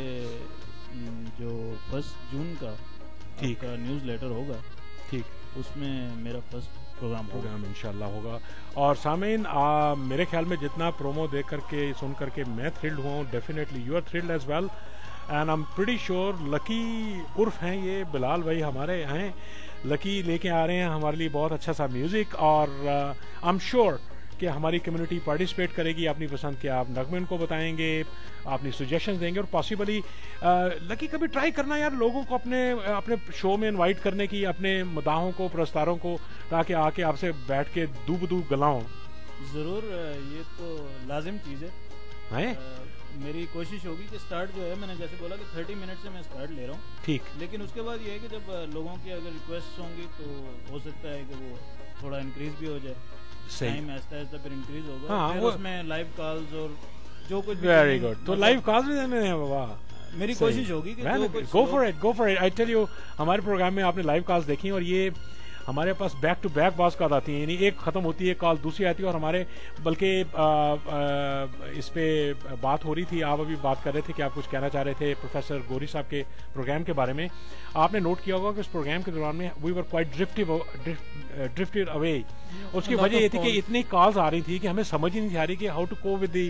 जो 1 जून का ठीक न्यूज़ लेटर होगा, ठीक, उसमें मेरा फर्स्ट प्रोग्राम इंशाल्लाह होगा। और सामीन, मेरे ख्याल में जितना प्रोमो देख करके सुन करके मैं थ्रिल्ड हुआ हूँ, definitely you are thrilled as well, and I am pretty sure Lucky उर्फ हैं ये बिलाल भाई हमारे हैं, लकी लेके आ रहे हैं हमारे लिए बहुत अच्छा सा म्यूजिक, और आई एम श्योर कि हमारी कम्युनिटी पार्टिसिपेट करेगी, अपनी पसंद के आप नगमे उनको बताएंगे, अपनी सजेशंस देंगे, और पॉसिबली लकी कभी ट्राई करना यार लोगों को अपने शो में इनवाइट करने की, अपने मदाहों को, पुरस्कारों को, ताकि आके आपसे बैठ के दूब गलाओं। जरूर, ये तो लाजिम चीज़ है। मेरी कोशिश होगी कि स्टार्ट जो है, मैंने जैसे बोला कि 30 मिनट से मैं स्टार्ट ले रहा हूँ, ठीक, लेकिन उसके बाद ये है कि जब लोगों की अगर रिक्वेस्ट होंगी तो हो सकता है कि वो थोड़ा इंक्रीज भी हो जाए, टाइम आहिस्ता फिर इंक्रीज होगा। हाँ, फिर उसमें लाइव कॉल्स और जो कुछ। Very good. तो लाइव कॉल्स भी देने हैं बाबा? मेरी कोशिश होगी कि go for it. I tell you, हमारे प्रोग्राम में आपने लाइव कॉल्स देखी, और ये हमारे पास बैक टू बैक बास कॉल आती है, यानी एक खत्म होती है कॉल, दूसरी आती है, और हमारे बल्कि इस पे बात हो रही थी, आप अभी बात कर रहे थे कि आप कुछ कहना चाह रहे थे प्रोफेसर गोरी साहब के प्रोग्राम के बारे में। आपने नोट किया होगा कि इस प्रोग्राम के दौरान में we were quite drifted away. उसकी वजह ये थी कि इतनी कॉल्स आ रही थी कि हमें समझ ही नहीं आ रही कि how to cope with the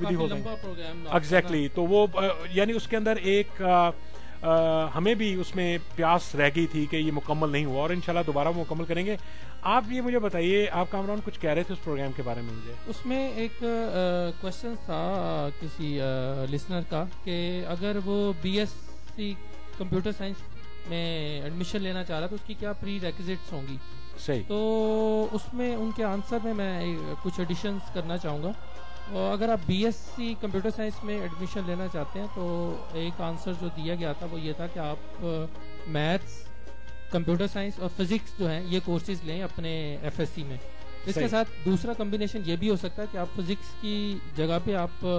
exactly. तो वो यानी उसके अंदर एक हमें भी उसमें प्यास रह गई थी कि ये मुकम्मल नहीं हुआ, और इंशाल्लाह दोबारा मुकम्मल करेंगे। आप ये मुझे बताइए, आप कामरान कुछ कह रहे थे उस प्रोग्राम के बारे में? मुझे उसमें एक क्वेश्चन था किसी लिसनर का कि अगर वो बीएससी कंप्यूटर साइंस में एडमिशन लेना चाह रहा तो उसकी क्या प्री रेक्विजिट्स होंगी? सही। तो उसमें उनके आंसर में मैं कुछ एडिशंस करना चाहूँगा। और अगर आप बीएससी कंप्यूटर साइंस में एडमिशन लेना चाहते हैं तो एक आंसर जो दिया गया था वो ये था कि आप मैथ्स, कंप्यूटर साइंस और फिजिक्स जो हैं ये कोर्सेज लें अपने एफएससी में। इसके साथ दूसरा कॉम्बिनेशन ये भी हो सकता है कि आप फिजिक्स की जगह पे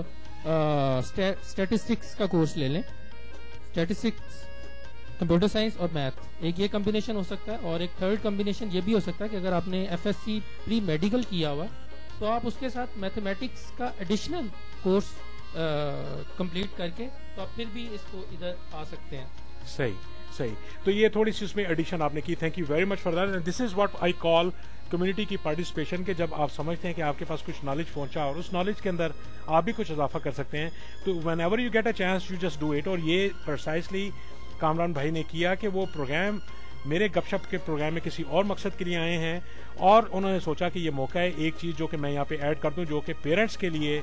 आप स्टैटिस्टिक्स का कोर्स ले लें, स्टैटिस्टिक्स, कंप्यूटर साइंस और मैथ, एक ये कॉम्बिनेशन हो सकता है। और एक थर्ड कॉम्बिनेशन ये भी हो सकता है कि अगर आपने एफएससी प्री मेडिकल किया हुआ तो आप उसके साथ मैथमेटिक्स का एडिशनल कोर्स कंप्लीट करके तो आप फिर भी इसको इधर आ सकते हैं। सही सही। तो ये थोड़ी सी उसमें एडिशन आपने की, thank you very much for that. This is what I call community की पार्टिसिपेशन, के जब आप समझते हैं कि आपके पास कुछ नॉलेज पहुंचा और उस नॉलेज के अंदर आप भी कुछ इजाफा कर सकते हैं, तो whenever you get a chance you just do it. और ये प्रिसाइसली कामरान भाई ने किया कि वो प्रोग्राम मेरे गपशप के प्रोग्राम में किसी और मकसद के लिए आए हैं, और उन्होंने सोचा कि ये मौका है एक चीज़ जो कि मैं यहाँ पे ऐड कर दूँ जो कि पेरेंट्स के लिए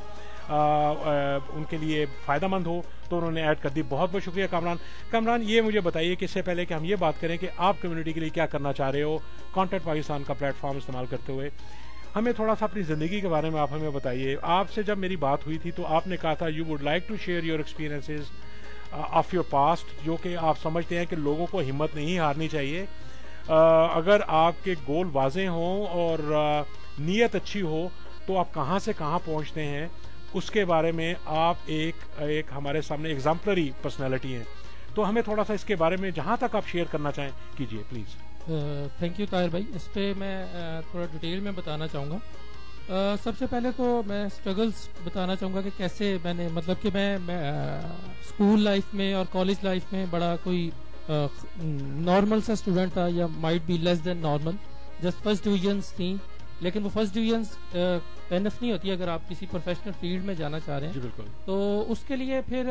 उनके लिए फ़ायदेमंद हो, तो उन्होंने ऐड कर दी। बहुत बहुत शुक्रिया कामरान। ये मुझे बताइए कि इससे पहले कि हम ये बात करें कि आप कम्युनिटी के लिए क्या करना चाह रहे हो कॉन्टेक्ट पाकिस्तान का प्लेटफॉर्म इस्तेमाल करते हुए, हमें थोड़ा सा अपनी ज़िंदगी के बारे में आप हमें बताइए। आपसे जब मेरी बात हुई थी तो आपने कहा था you would like to share your experiences of your past, जो कि आप समझते हैं कि लोगों को हिम्मत नहीं हारनी चाहिए। अगर आपके गोल वाज़े हों और नीयत अच्छी हो तो आप कहाँ से कहाँ पहुँचते हैं, उसके बारे में आप एक हमारे सामने एग्जाम्पलरी पर्सनैलिटी हैं। तो हमें थोड़ा सा इसके बारे में जहाँ तक आप शेयर करना चाहें कीजिए प्लीज़। थैंक यू ताहिर भाई। इस पर मैं थोड़ा डिटेल में बताना चाहूँगा। सबसे पहले तो मैं स्ट्रगल्स बताना चाहूँगा कि कैसे मैंने, मतलब कि मैं स्कूल लाइफ में और कॉलेज लाइफ में बड़ा कोई नॉर्मल सा स्टूडेंट था, या might be less than normal, just first divisions थी, लेकिन वो फर्स्ट डिविजन्स एनफ नहीं होती अगर आप किसी प्रोफेशनल फील्ड में जाना चाह रहे हैं। जी बिल्कुल। तो उसके लिए फिर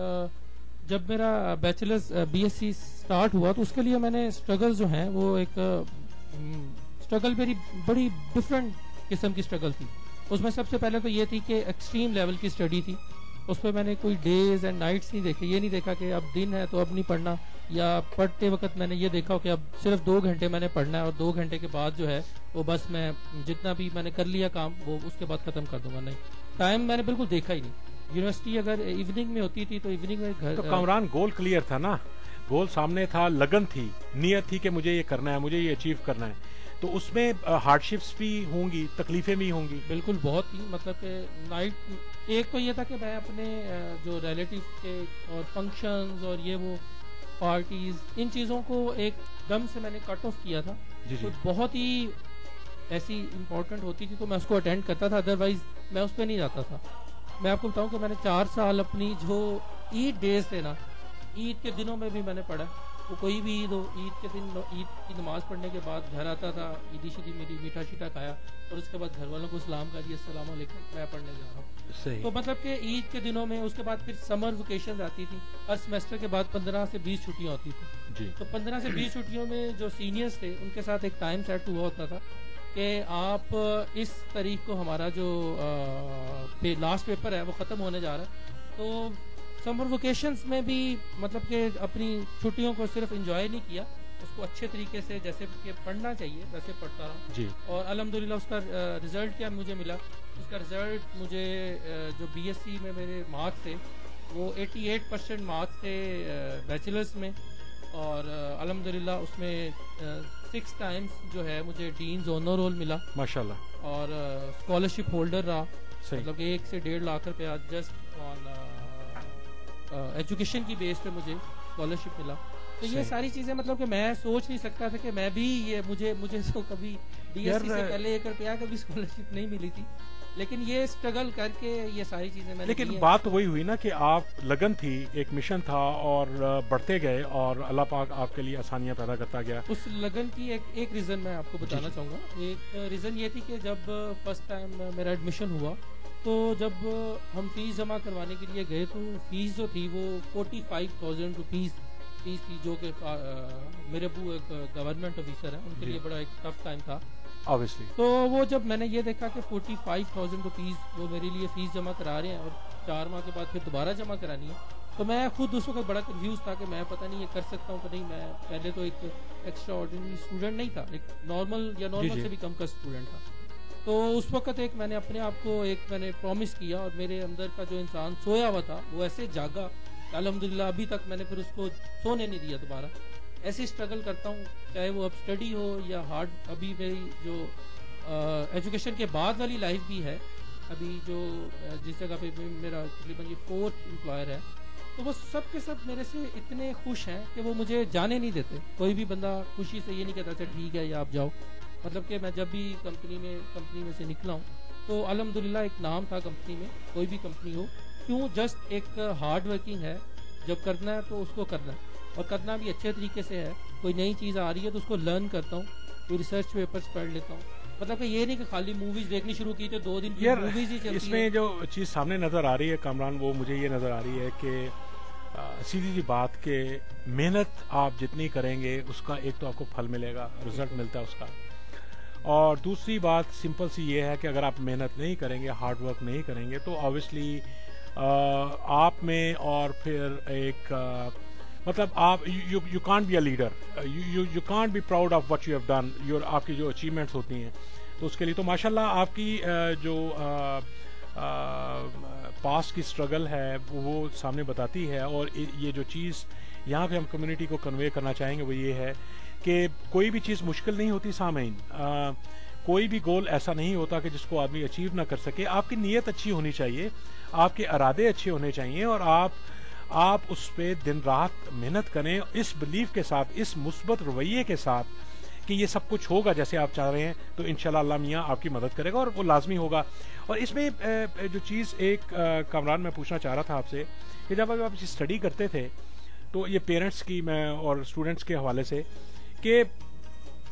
जब मेरा बैचलर्स बीएससी स्टार्ट हुआ तो उसके लिए मैंने स्ट्रगल जो हैं वो एक स्ट्रगल मेरी बड़ी डिफरेंट किस्म की स्ट्रगल थी। उसमें सबसे पहले तो ये थी कि एक्सट्रीम लेवल की स्टडी थी। उस पर मैंने कोई डेज एंड नाइट्स नहीं देखे। ये नहीं देखा कि अब दिन है तो अब नहीं पढ़ना, या पढ़ते वक्त मैंने ये देखा कि अब सिर्फ 2 घंटे मैंने पढ़ना है और 2 घंटे के बाद जो है वो बस मैं जितना भी मैंने कर लिया काम वो उसके बाद खत्म कर दूंगा। नहीं, टाइम मैंने बिल्कुल देखा ही नहीं। यूनिवर्सिटी अगर इवनिंग में होती थी तो इवनिंग में घर तो कामरान गोल क्लियर था ना, गोल सामने था, लगन थी, नियत थी कि मुझे ये करना है, मुझे ये अचीव करना है। तो उसमें हार्डशिप्स भी होंगी, तकलीफें भी होंगी। बिल्कुल बहुत ही, मतलब कि नाइट एक तो ये था कि मैं अपने जो रिलेटिव के और फंक्शंस और ये वो पार्टीज इन चीज़ों को एक दम से मैंने कट ऑफ किया था। जी तो बहुत ही ऐसी इम्पोर्टेंट होती थी तो मैं उसको अटेंड करता था, अदरवाइज मैं उस पर नहीं जाता था। मैं आपको बताऊं कि मैंने 4 साल अपनी जो ईद डेज थे ना, ईद के दिनों में भी मैंने पढ़ा। तो कोई भी ईद हो, ईद के दिन ईद की नमाज पढ़ने के बाद घर आता था, ईदी शीदी मेरी मीठा शीठा खाया और उसके बाद घर वालों को सलाम कर दिया, अस्सलाम वालेकुम, मैं पढ़ने जा रहा हूँ। सही। तो मतलब कि ईद के दिनों में उसके बाद फिर समर वेकेशन आती थी। हर सेमेस्टर के बाद 15 से 20 छुट्टियाँ होती थी। जी। तो 15 से 20 छुट्टियों में जो सीनियर्स थे उनके साथ एक टाइम सेट हुआ होता था कि आप इस तारीख को हमारा जो लास्ट पेपर है वो ख़त्म होने जा रहा है। तो समर वेकेशंस में भी मतलब कि अपनी छुट्टियों को सिर्फ एंजॉय नहीं किया, उसको अच्छे तरीके से जैसे कि पढ़ना चाहिए वैसे पढ़ता रहा। जी। और अल्हम्दुलिल्लाह उसका रिजल्ट क्या मुझे मिला, उसका रिजल्ट मुझे जो बीएससी में मेरे मार्क्स थे वो 88% मार्क्स थे बैचलर्स में, और अल्हम्दुलिल्लाह उसमें 6 टाइम्स जो है मुझे डीन्स ऑनर रोल मिला माशाल्लाह, और स्कॉलरशिप होल्डर रहा। सही। मतलब 1 से 1.5 लाख रुपया जस्ट ऑन एजुकेशन की बेस पे मुझे स्कॉलरशिप मिला। तो ये सही। सारी चीजें मतलब कि मैं सोच नहीं सकता था कि मैं भी ये मुझे तो कभी बीएससी से पहले 1 रुपया कभी स्कॉलरशिप नहीं मिली थी, लेकिन ये स्ट्रगल करके ये सारी चीजें मैंने लेकिन की हैं। बात वही हुई ना कि आप लगन थी, एक मिशन था और बढ़ते गए और अल्लाह पाक आपके लिए आसानियां पैदा करता गया। उस लगन की एक रीजन मैं आपको बताना चाहूँगा। एक रीजन ये थी कि जब फर्स्ट टाइम मेरा एडमिशन हुआ तो जब हम फीस जमा करवाने के लिए गए तो फीस जो थी वो 45,000 रुपीज़ फीस थी, जो कि मेरे अबू एक गवर्नमेंट ऑफिसर है, उनके लिए बड़ा एक टफ टाइम था ऑब्वियसली। तो वो जब मैंने ये देखा कि 45,000 रुपीज़ वो मेरे लिए फ़ीस जमा करा रहे हैं और 4 माह के बाद फिर दोबारा जमा करानी है, तो मैं खुद उस वक्त बड़ा कंफ्यूज था कि मैं पता नहीं ये कर सकता हूँ कि नहीं। मैं पहले तो एक एक्स्ट्रा ऑर्डिनरी स्टूडेंट नहीं था, एक नॉर्मल या नॉर्मल से भी कम का स्टूडेंट था। तो उस वक्त एक मैंने अपने आप को मैंने प्रॉमिस किया और मेरे अंदर का जो इंसान सोया हुआ था वो ऐसे जागा, अल्हम्दुलिल्लाह अभी तक मैंने फिर उसको सोने नहीं दिया दोबारा। ऐसे स्ट्रगल करता हूँ, चाहे वो अब स्टडी हो या हार्ड, अभी मेरी जो एजुकेशन के बाद वाली लाइफ भी है, अभी जो जिस जगह पे मेरा तकरीबन ये 4th एम्प्लॉयर है, तो वो सब के सब मेरे से इतने खुश हैं कि वो मुझे जाने नहीं देते। कोई भी बंदा खुशी से ये नहीं कहता अच्छा ठीक है या आप जाओ। मतलब कि मैं जब भी कंपनी में से निकला हूँ तो अल्हम्दुलिल्लाह एक नाम था कंपनी में, कोई भी कंपनी हो, क्यों जस्ट एक हार्ड वर्किंग है, जब करना है तो उसको करना है और करना भी अच्छे तरीके से है। कोई नई चीज़ आ रही है तो उसको लर्न करता हूँ, कोई रिसर्च पेपर्स पढ़ लेता हूँ। मतलब कि ये नहीं कि खाली मूवीज देखनी शुरू की तो 2 दिन की मूवीज ही चलती इसमें है। जो चीज़ सामने नजर आ रही है कामरान, वो मुझे ये नजर आ रही है कि सीधी सी बात के मेहनत आप जितनी करेंगे उसका एक तो आपको फल मिलेगा, रिजल्ट मिलता है उसका, और दूसरी बात सिंपल सी ये है कि अगर आप मेहनत नहीं करेंगे, हार्ड वर्क नहीं करेंगे, तो ऑब्वियसली आप में और फिर एक मतलब आप you can't be a leader, you can't be proud of what you have done, your आपकी जो अचीवमेंट्स होती हैं। तो उसके लिए तो माशाल्लाह आपकी जो पास्ट की स्ट्रगल है वो सामने बताती है। और ये जो चीज़ यहाँ पे हम कम्युनिटी को कन्वे करना चाहेंगे वो ये है कि कोई भी चीज़ मुश्किल नहीं होती सामईन, कोई भी गोल ऐसा नहीं होता कि जिसको आदमी अचीव ना कर सके। आपकी नीयत अच्छी होनी चाहिए, आपके इरादे अच्छे होने चाहिए और आप उस पर दिन रात मेहनत करें इस बिलीफ के साथ, इस मुस्बत रवैये के साथ कि ये सब कुछ होगा जैसे आप चाह रहे हैं, तो इंशाल्लाह अल्लाह मियाँ आपकी मदद करेगा और वो लाजमी होगा। और इसमें जो चीज़ एक कामरान मैं पूछना चाह रहा था आपसे कि जब आप स्टडी करते थे तो ये पेरेंट्स की मैं और स्टूडेंट्स के हवाले से कि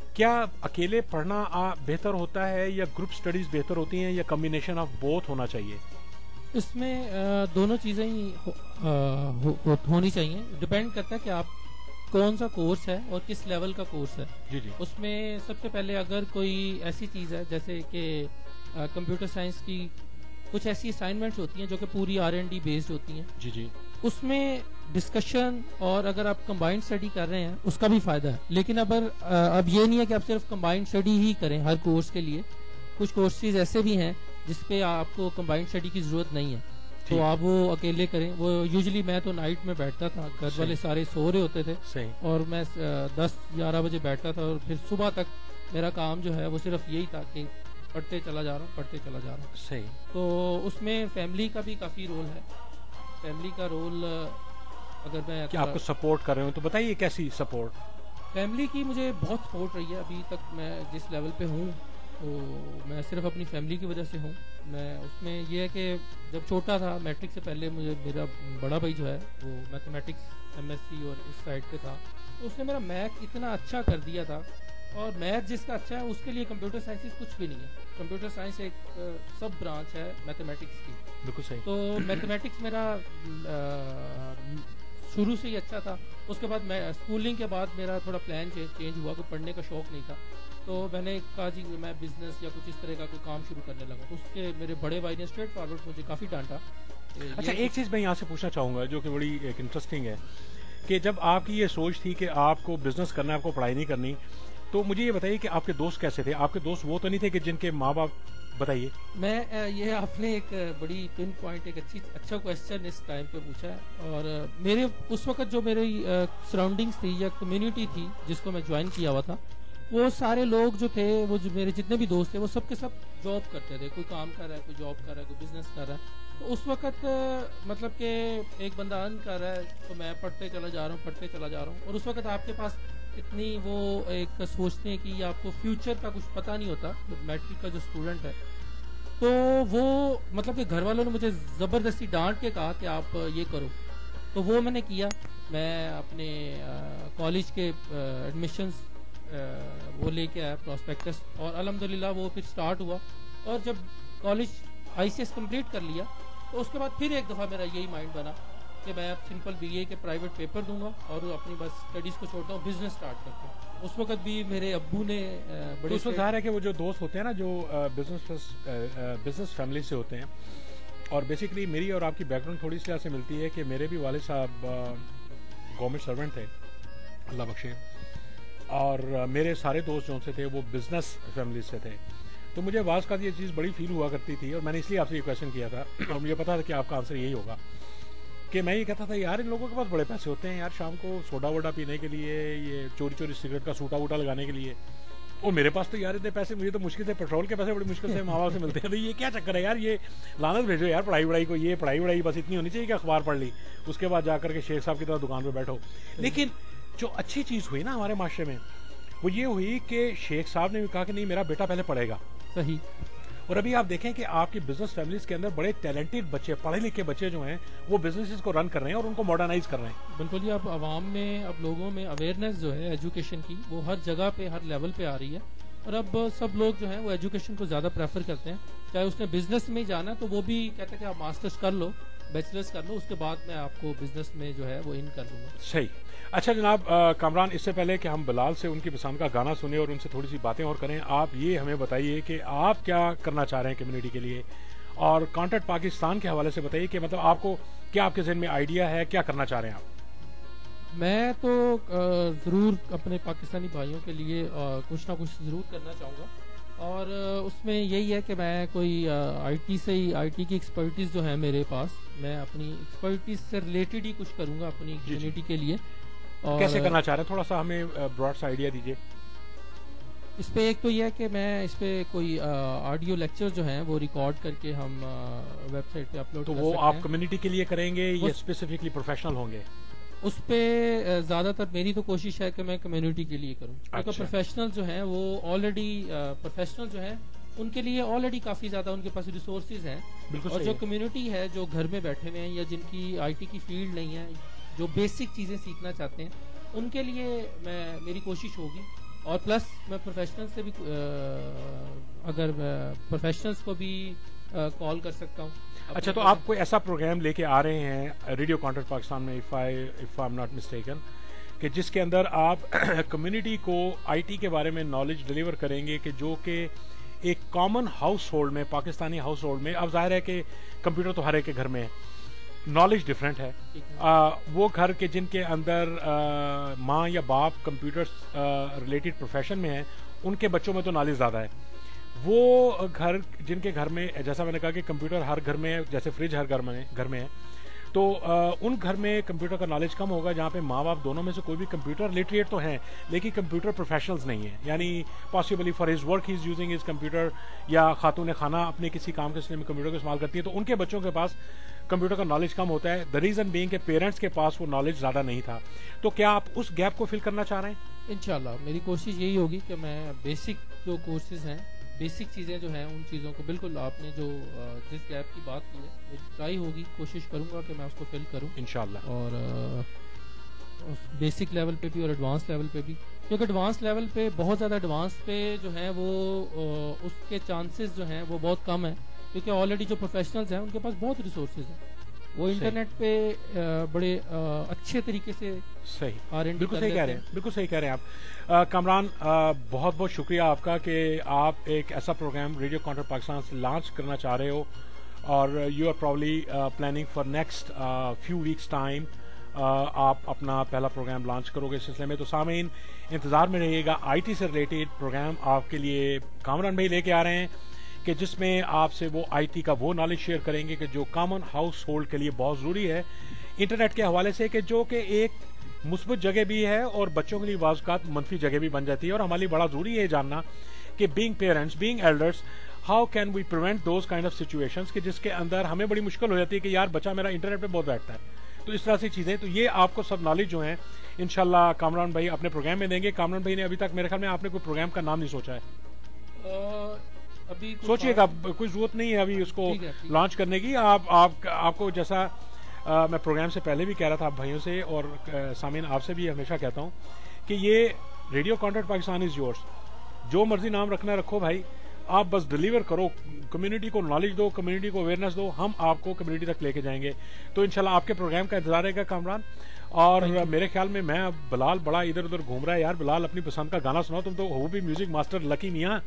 क्या अकेले पढ़ना बेहतर होता है या ग्रुप स्टडीज बेहतर होती हैं या कॉम्बिनेशन ऑफ बोथ होना चाहिए? इसमें दोनों चीज़ें ही होनी चाहिए। डिपेंड करता है कि आप कौन सा कोर्स है और किस लेवल का कोर्स है। जी जी। उसमें सबसे पहले अगर कोई ऐसी चीज़ है जैसे कि कंप्यूटर साइंस की कुछ ऐसी असाइनमेंट्स होती हैं जो कि पूरी R&D बेस्ड होती हैं। जी जी। उसमें डिस्कशन और अगर आप कंबाइंड स्टडी कर रहे हैं उसका भी फायदा है। लेकिन अब ये नहीं है कि आप सिर्फ कंबाइंड स्टडी ही करें हर कोर्स के लिए। कुछ कोर्सेज ऐसे भी हैं जिसपे आपको कंबाइंड स्टडी की जरूरत नहीं है, तो आप वो अकेले करें। वो यूजुअली मैं तो नाइट में बैठता था, घर वाले सारे सो रहे होते थे सही। और मैं 10-11 बजे बैठता था और फिर सुबह तक मेरा काम जो है वो सिर्फ यही था कि पढ़ते चला जा रहा हूँ, पढ़ते चला जा रहा हूँ। सही। तो उसमें फैमिली का भी काफ़ी रोल है। फैमिली का रोल अगर मैं कि आपको सपोर्ट कर रहे हो तो बताइए कैसी सपोर्ट? फैमिली की मुझे बहुत सपोर्ट रही है। अभी तक मैं जिस लेवल पे हूँ तो मैं सिर्फ अपनी फैमिली की वजह से हूँ। मैं उसमें ये है कि जब छोटा था मैट्रिक से पहले मुझे मेरा बड़ा भाई जो है वो मैथमेटिक्स MSc और इस साइड पे था, तो उसने मेरा मैथ इतना अच्छा कर दिया था। और मैथ जिसका अच्छा है उसके लिए कंप्यूटर साइंस कुछ भी नहीं है। कंप्यूटर साइंस एक सब ब्रांच है मैथमेटिक्स की। बिल्कुल सही। तो मैथमेटिक्स मेरा शुरू से ही अच्छा था। उसके बाद मैं स्कूलिंग के बाद मेरा थोड़ा प्लान चेंज हुआ, कोई पढ़ने का शौक नहीं था, तो मैंने कहा जी मैं बिजनेस या कुछ इस तरह का कोई काम शुरू करने लगा। तो उसके मेरे बड़े भाई ने स्ट्रेट फॉरवर्ड मुझे काफ़ी डांटा। अच्छा, एक चीज़ मैं यहाँ से पूछना चाहूँगा जो कि बड़ी एक इंटरेस्टिंग है कि जब आपकी ये सोच थी कि आपको बिजनेस करना है, आपको पढ़ाई नहीं करनी, तो मुझे ये बताइए कि आपके दोस्त कैसे थे? आपके दोस्त वो तो नहीं थे कि जिनके माँ बाप, बताइए। मैं ये आपने एक बड़ी पिन पॉइंट एक अच्छा क्वेश्चन इस टाइम पे पूछा है। और मेरे उस वक्त जो मेरी सराउंडिंग्स थी या कम्युनिटी थी जिसको मैं ज्वाइन किया हुआ था, वो सारे लोग जो थे, वो जो मेरे जितने भी दोस्त थे वो सब के सब जॉब करते थे। कोई काम कर रहा है, कोई जॉब कर रहा है, कोई बिजनेस कर रहा है। तो उस वक्त मतलब कि एक बंदा अर्न कर रहा है तो मैं पढ़ते चला जा रहा हूँ, पढ़ते चला जा रहा हूँ। और उस वक्त आपके पास इतनी वो एक सोचते हैं कि आपको फ्यूचर का कुछ पता नहीं होता। मैट्रिक का जो स्टूडेंट है तो वो मतलब कि घर वालों ने मुझे ज़बरदस्ती डांट के कहा कि आप ये करो, तो वो मैंने किया। मैं अपने कॉलेज के एडमिशन्स वो लेके आया प्रॉस्पेक्टस, और अल्हम्दुलिल्लाह वो फिर स्टार्ट हुआ। और जब कॉलेज ICS कंप्लीट कर लिया तो उसके बाद फिर एक दफ़ा मेरा यही माइंड बना कि मैं अब सिंपल BA के प्राइवेट पेपर दूंगा और अपनी बस स्टडीज़ को छोड़ता हूँ, बिजनेस स्टार्ट करता हूँ। उस वक्त भी मेरे अब्बू ने बड़े उसमें ज़ाहिर है कि वो जो दोस्त होते हैं ना, जो बिजनेस फैमिली से होते हैं, और बेसिकली मेरी और आपकी बैकग्राउंड थोड़ी सी ऐसे मिलती है कि मेरे भी वालिद साहब गवर्नमेंट सर्वेंट थे, अल्लाह बख्शे, और मेरे सारे दोस्त जो से थे वो बिजनेस फैमिली से थे। तो मुझे वाज का ये चीज़ बड़ी फील हुआ करती थी, और मैंने इसलिए आपसे ये क्वेश्चन किया था और मुझे पता था कि आपका आंसर यही होगा कि मैं ये कहता था यार इन लोगों के पास बड़े पैसे होते हैं यार, शाम को सोडा वोडा पीने के लिए, ये चोरी चोरी सिगरेट का सूटा वूटा लगाने के लिए, और मेरे पास तो यार इतने पैसे, मुझे तो मुश्किल से पेट्रोल के पैसे बड़ी मुश्किल से माँ बाप से मिलते हैं। तो ये क्या चक्कर है यार, ये लानत भेजो यार पढ़ाई वढ़ाई को, ये पढ़ाई वढ़ाई बस इतनी होनी चाहिए कि अखबार पढ़ ली, उसके बाद जाकर के शेख साहब की तरह दुकान पर बैठो। लेकिन जो अच्छी चीज़ हुई ना हमारे माशरे में वो ये हुई कि शेख साहब ने भी कहा कि नहीं मेरा बेटा पहले पढ़ेगा। सही। और अभी आप देखें कि आपकी बिजनेस फैमिलीज के अंदर बड़े टैलेंटेड बच्चे, पढ़े लिखे बच्चे जो हैं वो बिजनेसेस को रन कर रहे हैं और उनको मॉडर्नाइज कर रहे हैं। बिल्कुल ही। अब आवाम में, अब लोगों में अवेयरनेस जो है एजुकेशन की वो हर जगह पे, हर लेवल पे आ रही है। और अब सब लोग जो हैं वो एजुकेशन को ज़्यादा प्रेफर करते हैं। चाहे उसने बिजनेस में ही जाना तो वो भी कहते हैं कि आप मास्टर्स कर लो, बैचलर्स कर लो, उसके बाद मैं आपको बिजनेस में जो है वो इन कर लूँगा। सही। अच्छा जनाब कामरान, इससे पहले कि हम बिलाल से उनकी पसंद का गाना सुने और उनसे थोड़ी सी बातें और करें, आप ये हमें बताइए कि आप क्या करना चाह रहे हैं कम्युनिटी के लिए, और कॉन्टैक्ट पाकिस्तान के हवाले से बताइए कि मतलब आपको क्या, आपके जहन में आइडिया है, क्या करना चाह रहे हैं आप? मैं तो ज़रूर अपने पाकिस्तानी भाइयों के लिए कुछ ना कुछ ज़रूर करना चाहूँगा। और उसमें यही है कि मैं कोई IT से ही, IT की एक्सपर्टीज़ जो है मेरे पास, मैं अपनी एक्सपर्टीज़ से रिलेटेड ही कुछ करूँगा अपनी कम्युनिटी के लिए। और कैसे करना चाह रहे हैं, थोड़ा सा हमें ब्रॉड सा आइडिया दीजिए। इस पे एक तो यह है कि मैं इस पे कोई ऑडियो लेक्चर जो हैं वो रिकॉर्ड करके हम वेबसाइट पे अपलोड तो कर वो सकते आप हैं। कम्युनिटी के लिए करेंगे या स्पेसिफिकली प्रोफेशनल होंगे? उस पे ज़्यादातर मेरी तो कोशिश है कि मैं कम्युनिटी के लिए करूँ, क्योंकि प्रोफेशनल जो हैं वो ऑलरेडी प्रोफेशनल जो हैं उनके लिए ऑलरेडी काफ़ी ज़्यादा उनके पास रिसोर्सेज हैं। और जो कम्युनिटी है जो घर में बैठे हुए हैं या जिनकी IT की फील्ड नहीं है, जो बेसिक चीज़ें सीखना चाहते हैं, उनके लिए मेरी कोशिश होगी और प्लस मैं प्रोफेशनल से भी अगर प्रोफेशनल्स को भी कॉल कर सकता हूँ। अच्छा, तो आप कोई ऐसा प्रोग्राम लेके आ रहे हैं रेडियो कॉन्टेक्ट पाकिस्तान में, if I am not mistaken, कि जिसके अंदर आप कम्युनिटी को आईटी के बारे में नॉलेज डिलीवर करेंगे कि जो कि एक कॉमन हाउस होल्ड में, पाकिस्तानी हाउस होल्ड में, अब जाहिर है कि कंप्यूटर तो हर एक के घर में है, नॉलेज डिफरेंट है। वो घर के जिनके अंदर माँ या बाप कंप्यूटर रिलेटेड प्रोफेशन में है, उनके बच्चों में तो नॉलेज ज़्यादा है। वो घर जिनके घर में, जैसा मैंने कहा कि कंप्यूटर हर घर में है, जैसे फ्रिज हर घर में है, तो उन घर में कंप्यूटर का नॉलेज कम होगा, जहाँ पे माँ बाप दोनों में से कोई भी कंप्यूटर लिटरेट तो हैं लेकिन कंप्यूटर प्रोफेशनल्स नहीं है। यानी possibly for his work he is using his computer, या खातून खाना अपने किसी काम के सिलसिले में कंप्यूटर का इस्तेमाल करती है, तो उनके बच्चों के पास कंप्यूटर का नॉलेज कम होता है। द रीजन बीइंग के पेरेंट्स के पास वो नॉलेज ज़्यादा नहीं था। तो क्या आप उस गैप को फिल करना चाह रहे हैं? इंशाल्लाह मेरी कोशिश यही होगी कि मैं बेसिक जो कोर्सेज हैं, बेसिक चीज़ें जो हैं, उन चीज़ों को बिल्कुल आपने जो जिस गैप की बात की है, मेरी ट्राई होगी, कोशिश करूंगा कि मैं उसको फिल करूं इंशाल्लाह, और बेसिक लेवल पे भी और एडवांस लेवल पे भी, क्योंकि एडवांस लेवल पे बहुत ज़्यादा एडवांस पे जो है वो उसके चांसेस जो हैं वो बहुत कम है, क्योंकि ऑलरेडी जो प्रोफेशनल्स हैं उनके पास बहुत रिसोर्सेज हैं, वो इंटरनेट पे बड़े अच्छे तरीके से सही R&D बिल्कुल सही कह रहे हैं, बिल्कुल सही कह रहे हैं आप। कामरान, बहुत बहुत शुक्रिया आपका कि आप एक ऐसा प्रोग्राम रेडियो कॉन्टेक्ट पाकिस्तान से लॉन्च करना चाह रहे हो, और you are probably planning for next few weeks time आप अपना पहला प्रोग्राम लॉन्च करोगे इस सिलसिले में। तो सामीन इंतजार में रहिएगा, आईटी से रिलेटेड प्रोग्राम आपके लिए कामरान भाई लेके आ रहे हैं, कि जिसमें आपसे वो आईटी का वो नॉलेज शेयर करेंगे कि जो कॉमन हाउस होल्ड के लिए बहुत ज़रूरी है इंटरनेट के हवाले से, कि जो कि एक मुस्बत जगह भी है और बच्चों के लिए वाज़कात मनफी जगह भी बन जाती है। और हमारे लिए बड़ा ज़रूरी है जानना कि being parents, being elders, how can we prevent those kind of situations कि जिसके अंदर हमें बड़ी मुश्किल हो जाती है कि यार बच्चा मेरा इंटरनेट पे बहुत बैठता है, तो इस तरह से चीज़ें। तो ये आपको सब नॉलेज जो है इंशाल्लाह कामरान भाई अपने प्रोग्राम में देंगे। कामरान भाई ने अभी तक मेरे ख्याल में आपने कोई प्रोग्राम का नाम नहीं सोचा है, अभी सोचिएगा, कोई जरूरत नहीं है अभी उसको लॉन्च करने की। आपको जैसा मैं प्रोग्राम से पहले भी कह रहा था आप भाइयों से, और सामीन आपसे भी हमेशा कहता हूं कि ये radio contact Pakistan is yours, जो मर्जी नाम रखना रखो भाई, आप बस डिलीवर करो, कम्युनिटी को नॉलेज दो, कम्युनिटी को अवेयरनेस दो, हम आपको कम्युनिटी तक लेके जाएंगे। तो इंशाल्लाह आपके प्रोग्राम का इंतजार रहेगा कामरान। और मेरे ख्याल में मैं बिलाल बड़ा इधर उधर घूम रहा है यार। बिलाल अपनी पसंद का गाना सुनाओ, तुम तो हो भी म्यूजिक मास्टर लकी मियां।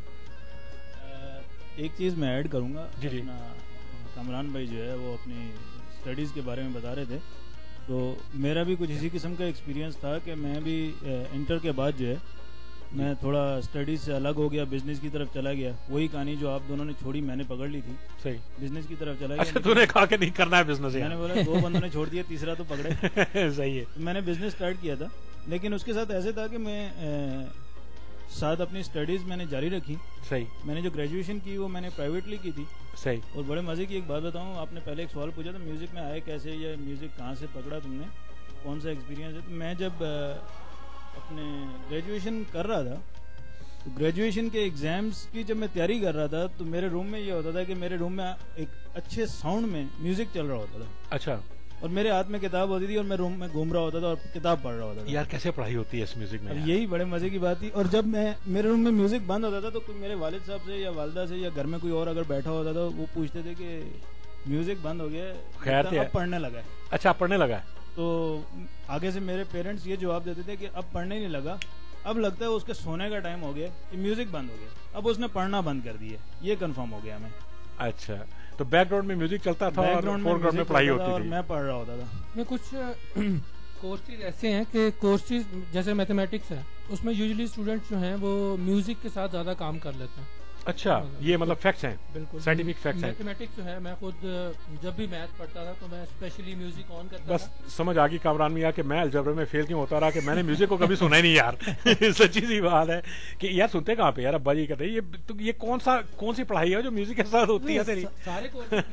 एक चीज़ मैं ऐड करूंगा, जी जी, कामरान भाई जो है वो अपनी स्टडीज़ के बारे में बता रहे थे, तो मेरा भी कुछ इसी किस्म का एक्सपीरियंस था कि मैं भी इंटर के बाद जो है मैं थोड़ा स्टडीज से अलग हो गया, बिजनेस की तरफ चला गया। वही कहानी जो आप दोनों ने छोड़ी मैंने पकड़ ली थी, सही बिजनेस की तरफ चला गया। अच्छा, तूने कहा कि नहीं करना है बिजनेस, मैंने बोला 2 बंदों ने छोड़ दिया, तीसरा तो पकड़े। सही है। मैंने बिजनेस स्टार्ट किया था, लेकिन उसके साथ ऐसे था कि मैं साथ अपनी स्टडीज मैंने जारी रखी। सही। मैंने जो ग्रेजुएशन की वो मैंने प्राइवेटली की थी। सही। और बड़े मजे की एक बात बताऊं, आपने पहले एक सवाल पूछा था म्यूजिक में आए कैसे, या म्यूजिक कहाँ से पकड़ा तुमने, कौन सा एक्सपीरियंस है। तो मैं जब अपने ग्रेजुएशन कर रहा था, तो ग्रेजुएशन के एग्जाम्स की जब मैं तैयारी कर रहा था, तो मेरे रूम में ये होता था कि मेरे रूम में एक अच्छे साउंड में म्यूजिक चल रहा होता था। अच्छा। और मेरे हाथ में किताब होती थी और मैं रूम में घूम रहा होता था और किताब पढ़ रहा होता था। यार कैसे पढ़ाई होती है इस म्यूजिक में? यही बड़े मजे की बात थी। और जब मैं मेरे रूम में म्यूजिक बंद होता था, तो कोई मेरे वालिद साहब से या वालदा से या घर में कोई और अगर बैठा होता था, वो पूछते थे कि म्यूजिक बंद हो गया, खैर अब पढ़ने लगा है। अच्छा, पढ़ने लगा है। तो आगे से मेरे पेरेंट्स ये जवाब देते थे कि अब पढ़ने नहीं लगा, अब लगता है उसके सोने का टाइम हो गया कि म्यूजिक बंद हो गया, अब उसने पढ़ना बंद कर दिया, ये कंफर्म हो गया हमें। अच्छा, तो बैकग्राउंड में म्यूजिक चलता था और फोरग्राउंड में पढ़ाई होती थी और मैं पढ़ रहा होता था। मैं कुछ कोर्सेज ऐसे हैं कि कोर्सेज जैसे मैथमेटिक्स है, उसमें यूजुअली स्टूडेंट्स जो हैं वो म्यूजिक के साथ ज्यादा काम कर लेते हैं। अच्छा, ये मतलब फैक्ट्स हैं, बिल्कुल साइंटिफिक फैक्ट्स हैं। मैथमेटिक्स जो है, मैं खुद जब भी मैथ पढ़ता था तो मैं स्पेशली म्यूजिक ऑन करता बस था। समझ आ गई कामरान मियां कि मैं अलजेब्रा में फेल क्यों होता रहा कि मैंने म्यूजिक को कभी सुना ही नहीं यार। सच्ची सी बात है कि यार सुनते कहाँ पे यार, अब्बा जी कहते ये कौन सी पढ़ाई है जो म्यूजिक के साथ होती है तेरी? सारे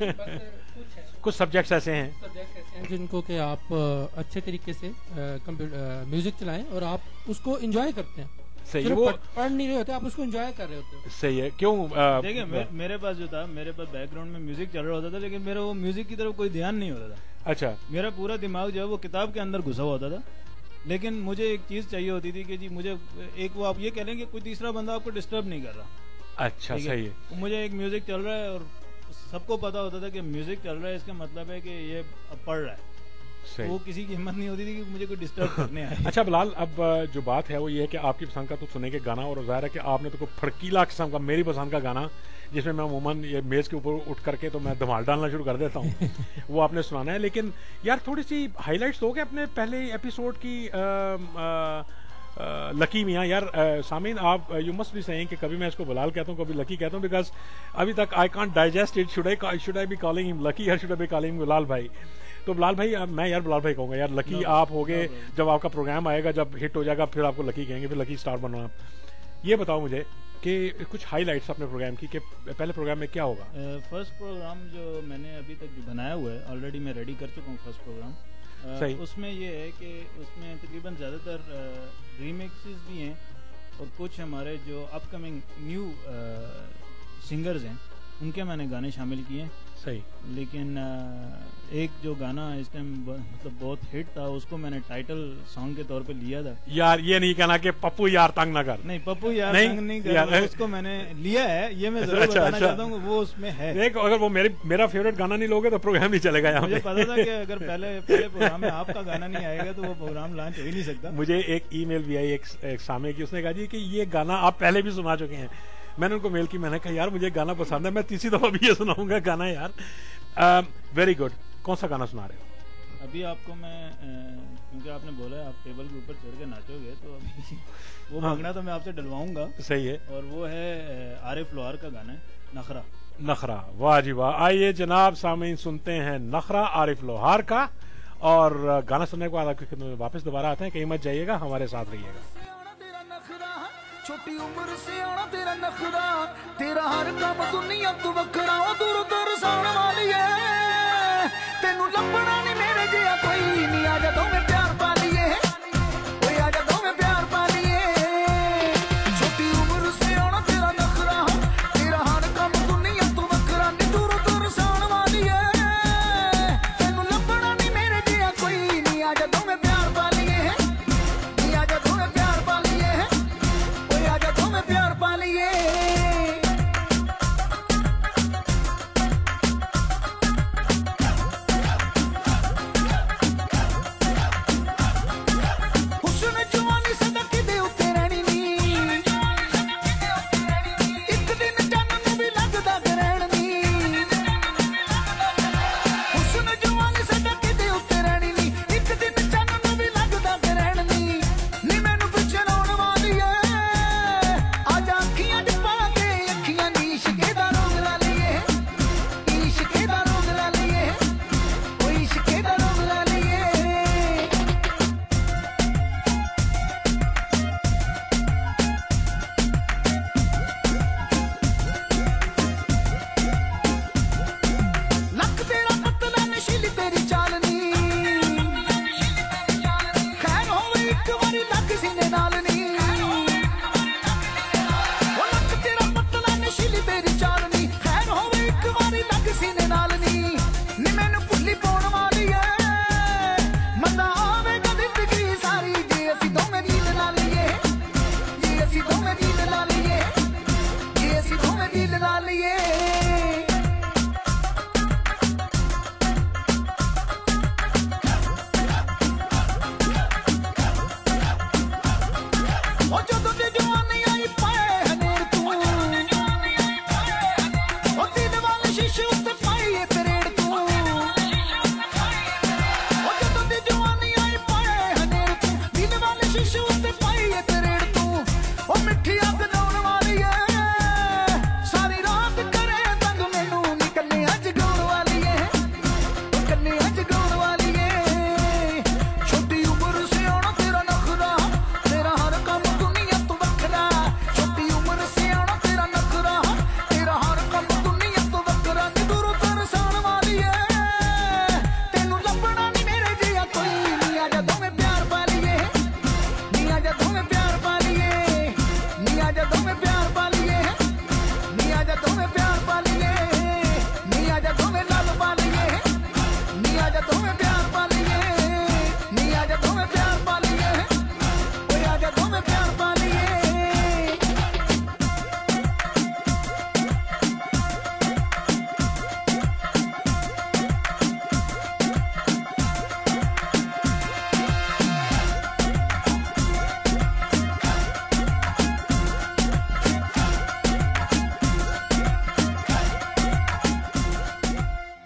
कुछ सब्जेक्ट्स ऐसे हैं जिनको कि आप अच्छे तरीके से म्यूजिक चलाएं और आप उसको एंजॉय करते हैं। सही है, वो पढ़ नहीं रहे होते, आप उसको एंजॉय कर रहे होते हो। सही है। क्यों देखिए मेरे पास जो था, मेरे पास बैकग्राउंड में म्यूजिक चल रहा होता था, लेकिन मेरा वो म्यूजिक की तरफ कोई ध्यान नहीं होता था। अच्छा। मेरा पूरा दिमाग जो है वो किताब के अंदर घुसा होता था लेकिन मुझे एक चीज चाहिए होती थी कि जी मुझे एक वो आप ये कह लें कि कोई तीसरा बंदा आपको डिस्टर्ब नहीं कर रहा। अच्छा, सही है। मुझे एक म्यूजिक चल रहा है और सबको पता होता था कि म्यूजिक चल रहा है, इसका मतलब है कि ये अब पढ़ रहा है। वो किसी की हिम्मत नहीं होती थी कि मुझे कोई डिस्टर्ब करने आए। अच्छा बिलाल, अब जो बात है वो ये है कि आपकी पसंद का तो सुनेंगे गाना, और जाहिर है कि आपने तो कोई फड़कीला किस्म का मेरी पसंद का गाना जिसमें मैं अमूमन ये मेज के ऊपर उठ करके तो मैं धमाल डालना शुरू कर देता हूँ वो आपने सुनाना है। लेकिन यार थोड़ी सी हाईलाइट्स दोगे अपने पहले एपिसोड की लकी मियाँ। यार सामीन, आप यू मस्ट बी सेइंग कि कभी मैं इसको बिलाल कहता हूँ, कभी लकी कहता हूँ, बिकॉज अभी तक I can't digest it. Should I be calling him Lucky या should I be calling Bilal भाई? तो बिलाल भाई, मैं यार बिलाल भाई कहूँगा यार। लकी आप होगे जब आपका प्रोग्राम आएगा, जब हिट हो जाएगा फिर आपको लकी कहेंगे, फिर लकी स्टार बनना। ये बताओ मुझे कि कुछ हाईलाइट्स अपने प्रोग्राम की, कि पहले प्रोग्राम में क्या होगा? फर्स्ट प्रोग्राम जो मैंने अभी तक जो बनाया हुआ है, ऑलरेडी मैं रेडी कर चुका हूँ फर्स्ट प्रोग्राम। सही। उसमें ये है कि उसमें तकरीबन ज़्यादातर रीमिक्सेस भी हैं और कुछ हमारे जो अपकमिंग न्यू सिंगर्स हैं उनके मैंने गाने शामिल किए हैं। सही। लेकिन एक जो गाना इस टाइम मतलब बहुत हिट था, उसको मैंने टाइटल सॉन्ग के तौर पे लिया था। यार ये नहीं कहना कि पप्पू यार तंग ना कर। नहीं, पप्पू यार तंग नहीं कर, उसको मैंने लिया है, ये मैं जरूर बताना चाहता हूँ, वो उसमें है। देख, अगर वो मेरा फेवरेट गाना नहीं लोगे तो प्रोग्राम नहीं चलेगा यहाँ। मुझे पता था कि अगर पहले प्रोग्राम में आपका गाना नहीं आएगा तो वो प्रोग्राम लॉन्च हो ही नहीं सकता। मुझे एक ईमेल भी आई एक सामने की, उसने कहा जी कि ये गाना आप पहले भी सुना चुके हैं। मैंने उनको मेल की, मैंने कहा यार मुझे गाना पसंद है, मैं तीसरी दफा भी ये सुनाऊंगा गाना यार। Very good. कौन सा गाना सुना रहे हो अभी? आपको मैं क्योंकि आपने बोला है आप टेबल के ऊपर चढ़ के नाचोगे, तो अभी वो भंगड़ा तो मैं आपसे डलवाऊंगा। सही है। और वो है आरिफ लोहार का गाना है, नखरा। नखरा, वाह जी वाह। आइए जनाब सामीन, सुनते हैं नखरा आरिफ लोहार का। और गाना सुनने के बाद आपकी खिदमत में वापस दोबारा आते हैं। कहीं मत जाइएगा, हमारे साथ रहिएगा। छोटी उम्र से आना तेरा नखरा, तेरा हर काम दुनिया तू वखरा, दूर दूर साण वाली है, तेनू लभना नहीं मेरे जिया कोई नहीं, आजा तो मैं प्यार पा लिए, ओए आजा तो मैं प्यार पा लिए। छोटी उम्र से आना तेरा नखरा, तेरा हर काम दुनिया तू वखरा, दूर दूर साण वाली है, तेनू लभना नहीं मेरे जिया कोई नहीं, आजा तो मैं प्यार पा लिए, आजा तो मैं प्यार पा लिए, आजा तो मैं प्यार पा लिए। हुस्न जवानी सदा किदे उत्ते रहनी नी, एक दिन चन्न नूं भी लगदा ग्रहण नी, हुस्न जवानी सदा किदे उत्ते रहनी नी, एक दिन चन्न नूं भी लगदा ग्रहण नी, नी मैनू पिछे लाउण वाली है,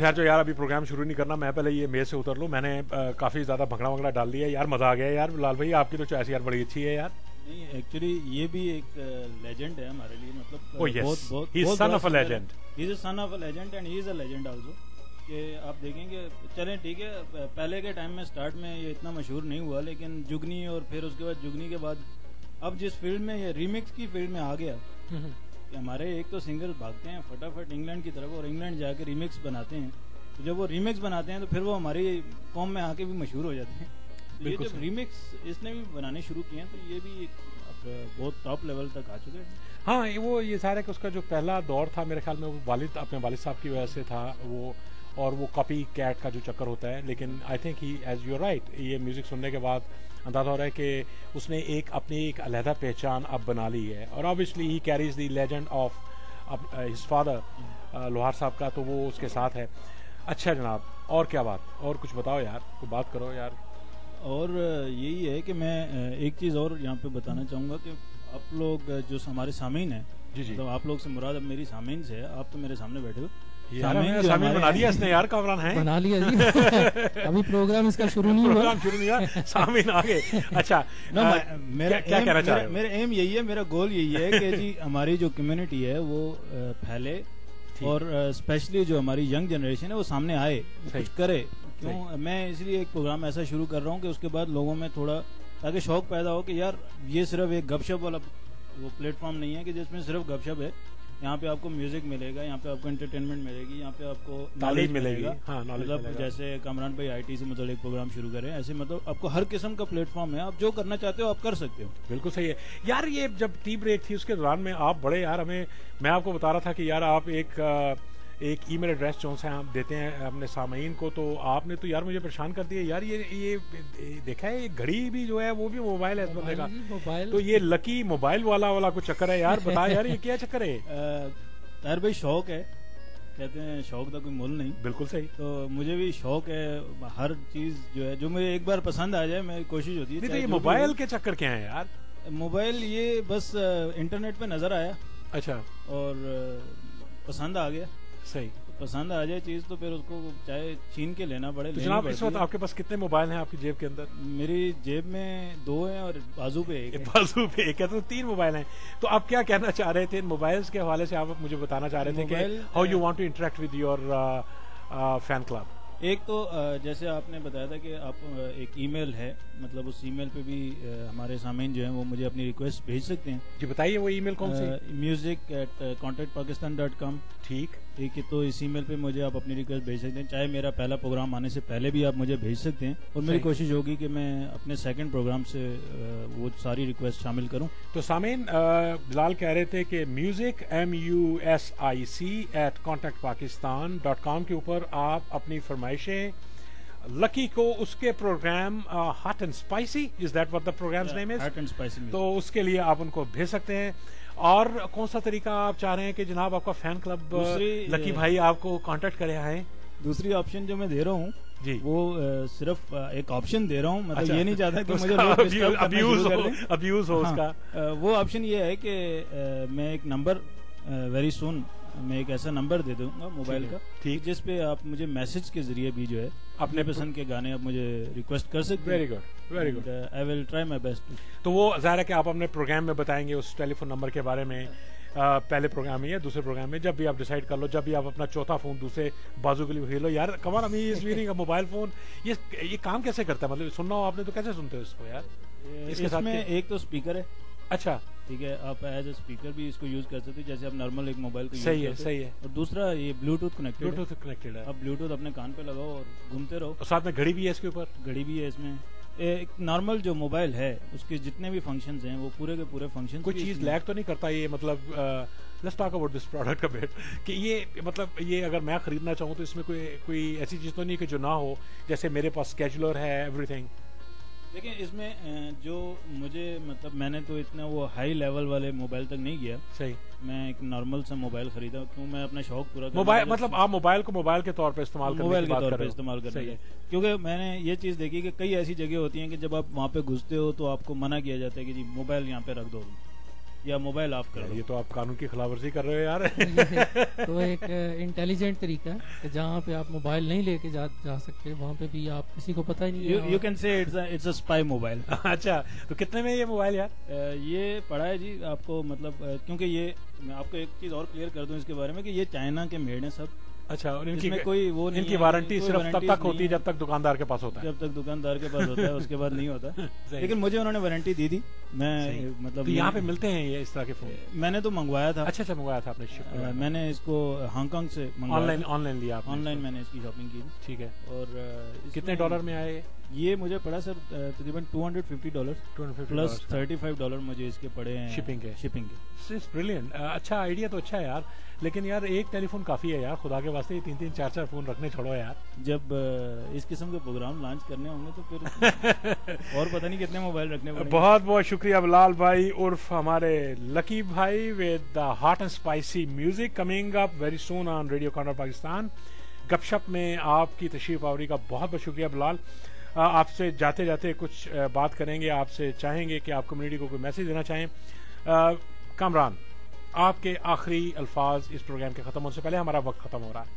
ठहर जो यार, अभी प्रोग्राम शुरू नहीं करना, मैं पहले ये मेज से उतर लूँ। मैंने काफ़ी ज़्यादा भंगड़ा वंगड़ा डाल दिया यार, मज़ा आ गया यार। लाल भाई आपकी तो चॉइस यार बड़ी अच्छी है यार। नहीं, एक्चुअली ये भी एक लेजेंड है हमारे लिए, मतलब Oh, yes. He is son of a legend. He is son of a legend and he is a legend also. कि आप देखेंगे, चलें ठीक है, पहले के टाइम में स्टार्ट में ये इतना मशहूर नहीं हुआ, लेकिन जुगनी और फिर उसके बाद जुगनी के बाद अब जिस फील्ड में ये रीमिक्स की फील्ड में आ गया कि हमारे एक तो सिंगर भागते हैं फटाफट इंग्लैंड की तरफ और इंग्लैंड जाके रीमिक्स बनाते हैं। तो जब वो रीमिक्स बनाते हैं तो फिर वो हमारी कौम में आके भी मशहूर हो जाते हैं। तो ये जब रीमिक्स इसने भी बनाने शुरू किए हैं तो ये भी बहुत टॉप लेवल तक आ चुके हैं। हाँ, वो ये सारा कि उसका जो पहला दौर था मेरे ख्याल में वो वालिद, अपने वालिद साहब की वजह से था वो, और वो कॉपी कैट का जो चक्कर होता है। लेकिन I think he, as you right, ये म्यूजिक सुनने के बाद अंदाजा हो रहा है कि उसने एक अपनी एक अलहदा पहचान अब बना ली है। और obviously he carries the legend of his father Lohar साहब का, तो वो उसके साथ है। अच्छा जनाब, और क्या बात, और कुछ बताओ यार, कोई बात करो यार। और यही है कि मैं एक चीज़ और यहाँ पे बताना चाहूँगा कि आप लोग जो हमारे सामीन हैं, जी जी, तो आप लोग से मुराद अब मेरी सामीन से है, आप तो मेरे सामने बैठे हो। सामीन बना दिया इसने यार, कामरान है, बना लिया जी। अभी प्रोग्राम इसका शुरू नहीं हुआ, प्रोग्राम शुरू नहीं हुआ, सामीन आ गए। अच्छा, मेरा क्या कहना चाह रहे हो? मेरा एम यही है, मेरा गोल यही है कि जी हमारी जो कम्युनिटी है वो फैले और स्पेशली जो हमारी यंग जनरेशन है वो सामने आए, कुछ करे। क्यों मैं इसलिए एक प्रोग्राम ऐसा शुरू कर रहा हूँ कि उसके बाद लोगों में थोड़ा ताकि शौक पैदा हो कि यार ये सिर्फ एक गपशप वाला वो प्लेटफॉर्म नहीं है कि जिसमें सिर्फ गपशप है। यहाँ पे आपको म्यूजिक मिलेगा, यहाँ पे आपको एंटरटेनमेंट मिलेगी, यहाँ पे आपको नॉलेज मिलेगी। हाँ, मतलब जैसे कामरान भाई आईटी से मतलब एक प्रोग्राम शुरू करें, ऐसे मतलब आपको हर किस्म का प्लेटफॉर्म है, आप जो करना चाहते हो आप कर सकते हो। बिल्कुल सही है यार। ये जब टी ब्रेक थी उसके दौरान में आप बड़े यार, हमें, मैं आपको बता रहा था कि यार आप एक ईमेल एड्रेस जो से आप देते हैं अपने सामीन को, तो आपने तो यार मुझे परेशान कर दिया यार। ये देखा है, ये घड़ी भी जो है वो भी मोबाइल है इस बंदे का, तो ये लकी मोबाइल वाला कुछ चक्कर है यार। बता यार ये क्या चक्कर है? ताहिर भाई शौक है, कहते हैं शौक का कोई मोल नहीं। बिल्कुल सही। तो मुझे भी शौक है, हर चीज जो है जो मुझे एक बार पसंद आ जाए मेरी कोशिश होती है। तो ये मोबाइल के चक्कर क्या है यार? मोबाइल ये बस इंटरनेट पे नजर आया, अच्छा, और पसंद आ गया। सही, पसंद आ जाए चीज तो फिर उसको चाहे छीन के लेना पड़े। तो जनाब इस वक्त आपके पास कितने मोबाइल हैं आपकी जेब के अंदर? मेरी जेब में 2 हैं और बाजू पे एक है। बाजू पे एक है, तो 3 मोबाइल हैं। तो आप क्या कहना चाह रहे थे इन मोबाइल्स के हवाले से? आप मुझे बताना चाह रहे थे कि how you want to interact with your fan club. एक तो जैसे आपने बताया था कि आप एक ईमेल है, मतलब उस ईमेल पे भी हमारे सामीन जो हैं वो मुझे अपनी रिक्वेस्ट भेज सकते हैं। जी बताइए वो ईमेल कौन सी? music@contactpakistan.com। ठीक है, तो इस ईमेल पे मुझे आप अपनी रिक्वेस्ट भेज सकते हैं, चाहे मेरा पहला प्रोग्राम आने से पहले भी आप मुझे भेज सकते हैं, और मेरी कोशिश होगी कि मैं अपने सेकंड प्रोग्राम से वो सारी रिक्वेस्ट शामिल करूं। तो सामीन, बिलाल कह रहे थे कि music music@contactpakistan.com के ऊपर आप अपनी फरमाइशें लकी को उसके program hot and spicy, is that what the program's name is? Hot and spicy. तो उसके लिए आप उनको भेज सकते हैं। और कौन सा तरीका आप चाह रहे हैं कि जनाब आपका फैन क्लब लकी भाई आपको कांटेक्ट करे आए? दूसरी ऑप्शन जो मैं दे रहा हूँ जी, वो सिर्फ एक ऑप्शन दे रहा हूँ, मतलब ये नहीं चाहता कि तो मुझे अब्यूज हो उसका। वो ऑप्शन ये है कि मैं एक नंबर वेरी सुन मैं एक ऐसा नंबर दे दूंगा मोबाइल का, ठीक, जिस पे आप मुझे मैसेज के जरिए भी जो है अपने पसंद के गाने आप मुझे रिक्वेस्ट कर सकते हैं। Very good, very good. I will try my best. तो वो जाहिर है कि आप अपने प्रोग्राम में बताएंगे उस टेलीफोन नंबर के बारे में, पहले प्रोग्राम में या दूसरे प्रोग्राम में, जब भी आप डिसाइड कर लो, जब भी आप अपना चौथा फोन दूसरे बाजू के लिए खेलो। यार कमान अमी इस वीरिंग का मोबाइल फोन ये काम कैसे करता है? मतलब सुनना हो आपने तो कैसे सुनते हो इसको यार? इसके साथ में एक तो स्पीकर है, अच्छा ठीक है, आप एज ए स्पीकर भी इसको यूज कर सकते हो जैसे आप नॉर्मल एक मोबाइल को सही यूज है, सही है। और दूसरा ये ब्लूटूथ कनेक्टेड है। आप ब्लूटूथ अपने कान पे लगाओ और घूमते रहो। और साथ में घड़ी भी है इसके ऊपर? घड़ी भी है इसमें। एक नॉर्मल जो मोबाइल है उसके जितने भी फंक्शंस हैं वो पूरे के पूरे फंक्शंस। कोई चीज लैग तो नहीं करता ये? मतलब let's talk about this product a bit, कि ये मतलब ये अगर मैं खरीदना चाहूँ तो इसमें कोई ऐसी चीज तो नहीं कि जो ना हो? जैसे मेरे पास स्केजुलर है, एवरीथिंग। देखिए इसमें जो मुझे मतलब मैंने तो इतना वो हाई लेवल वाले मोबाइल तक नहीं गया। सही। मैं एक नॉर्मल सा मोबाइल खरीदा, क्यों मैं अपना शौक पूरा मोबाइल मतलब आप मोबाइल को मोबाइल के तौर पे इस्तेमाल मोबाइल के तौर पे इस्तेमाल कर रहे हैं, क्योंकि मैंने ये चीज देखी कि कई ऐसी जगह होती हैं कि जब आप वहाँ पे घुसते हो तो आपको मना किया जाता है कि जी मोबाइल यहाँ पे रख दो। या मोबाइल ऑफ कर दो। ये तो आप कानून की खिलाफवर्जी कर रहे हो यार। तो एक इंटेलिजेंट तरीका है कि जहाँ पे आप मोबाइल नहीं लेके जा सकते वहाँ पे भी आप किसी को पता ही नहीं। You can say it's a spy mobile. अच्छा, तो कितने में ये मोबाइल यार? ये पड़ा है जी आपको, मतलब क्योंकि ये मैं आपको एक चीज और क्लियर कर दूं इसके बारे में कि ये चाइना के मेड हैं सब। अच्छा, और इनकी कोई वो नहीं, इनकी वारंटी सिर्फ तब तक होती है जब तक दुकानदार के पास होता है। जब तक दुकानदार के पास होता है उसके बाद नहीं होता। लेकिन मुझे उन्होंने वारंटी दी थी। मैं मतलब तो यहाँ पे मिलते हैं ये इस तरह के फोन? मैंने तो मंगवाया था। अच्छा मंगवाया था आपने? शिप मैंने इसको हांगकांग से ऑनलाइन लिया? ऑनलाइन मैंने इसकी शॉपिंग की। ठीक है। और कितने डॉलर में आए ये? मुझे पड़ा सर तकरीबन $250 प्लस $35 मुझे इसके पड़े हैं शिपिंग के। ब्रिलियंट, अच्छा आइडिया तो अच्छा है यार। लेकिन यार एक टेलीफोन काफी है यार, खुदा के वास्ते 3-3 4-4 फोन रखने छोड़ो यार। जब इस किस्म के प्रोग्राम लॉन्च करने होंगे तो फिर और पता नहीं कितने मोबाइल रखने पड़ेंगे। बहुत बहुत शुक्रिया बिलाल भाई उर्फ हमारे लकी भाई with the hot and spicy music coming up very soon on radio corner Pakistan. गपशप में आपकी तशरीफ आवरी का बहुत बहुत शुक्रिया बिलाल। आपसे जाते जाते कुछ बात करेंगे, आपसे चाहेंगे कि आप कम्युनिटी को कोई मैसेज देना चाहें। कामरान, आपके आखिरी अल्फाज इस प्रोग्राम के खत्म होने से पहले, हमारा वक्त खत्म हो रहा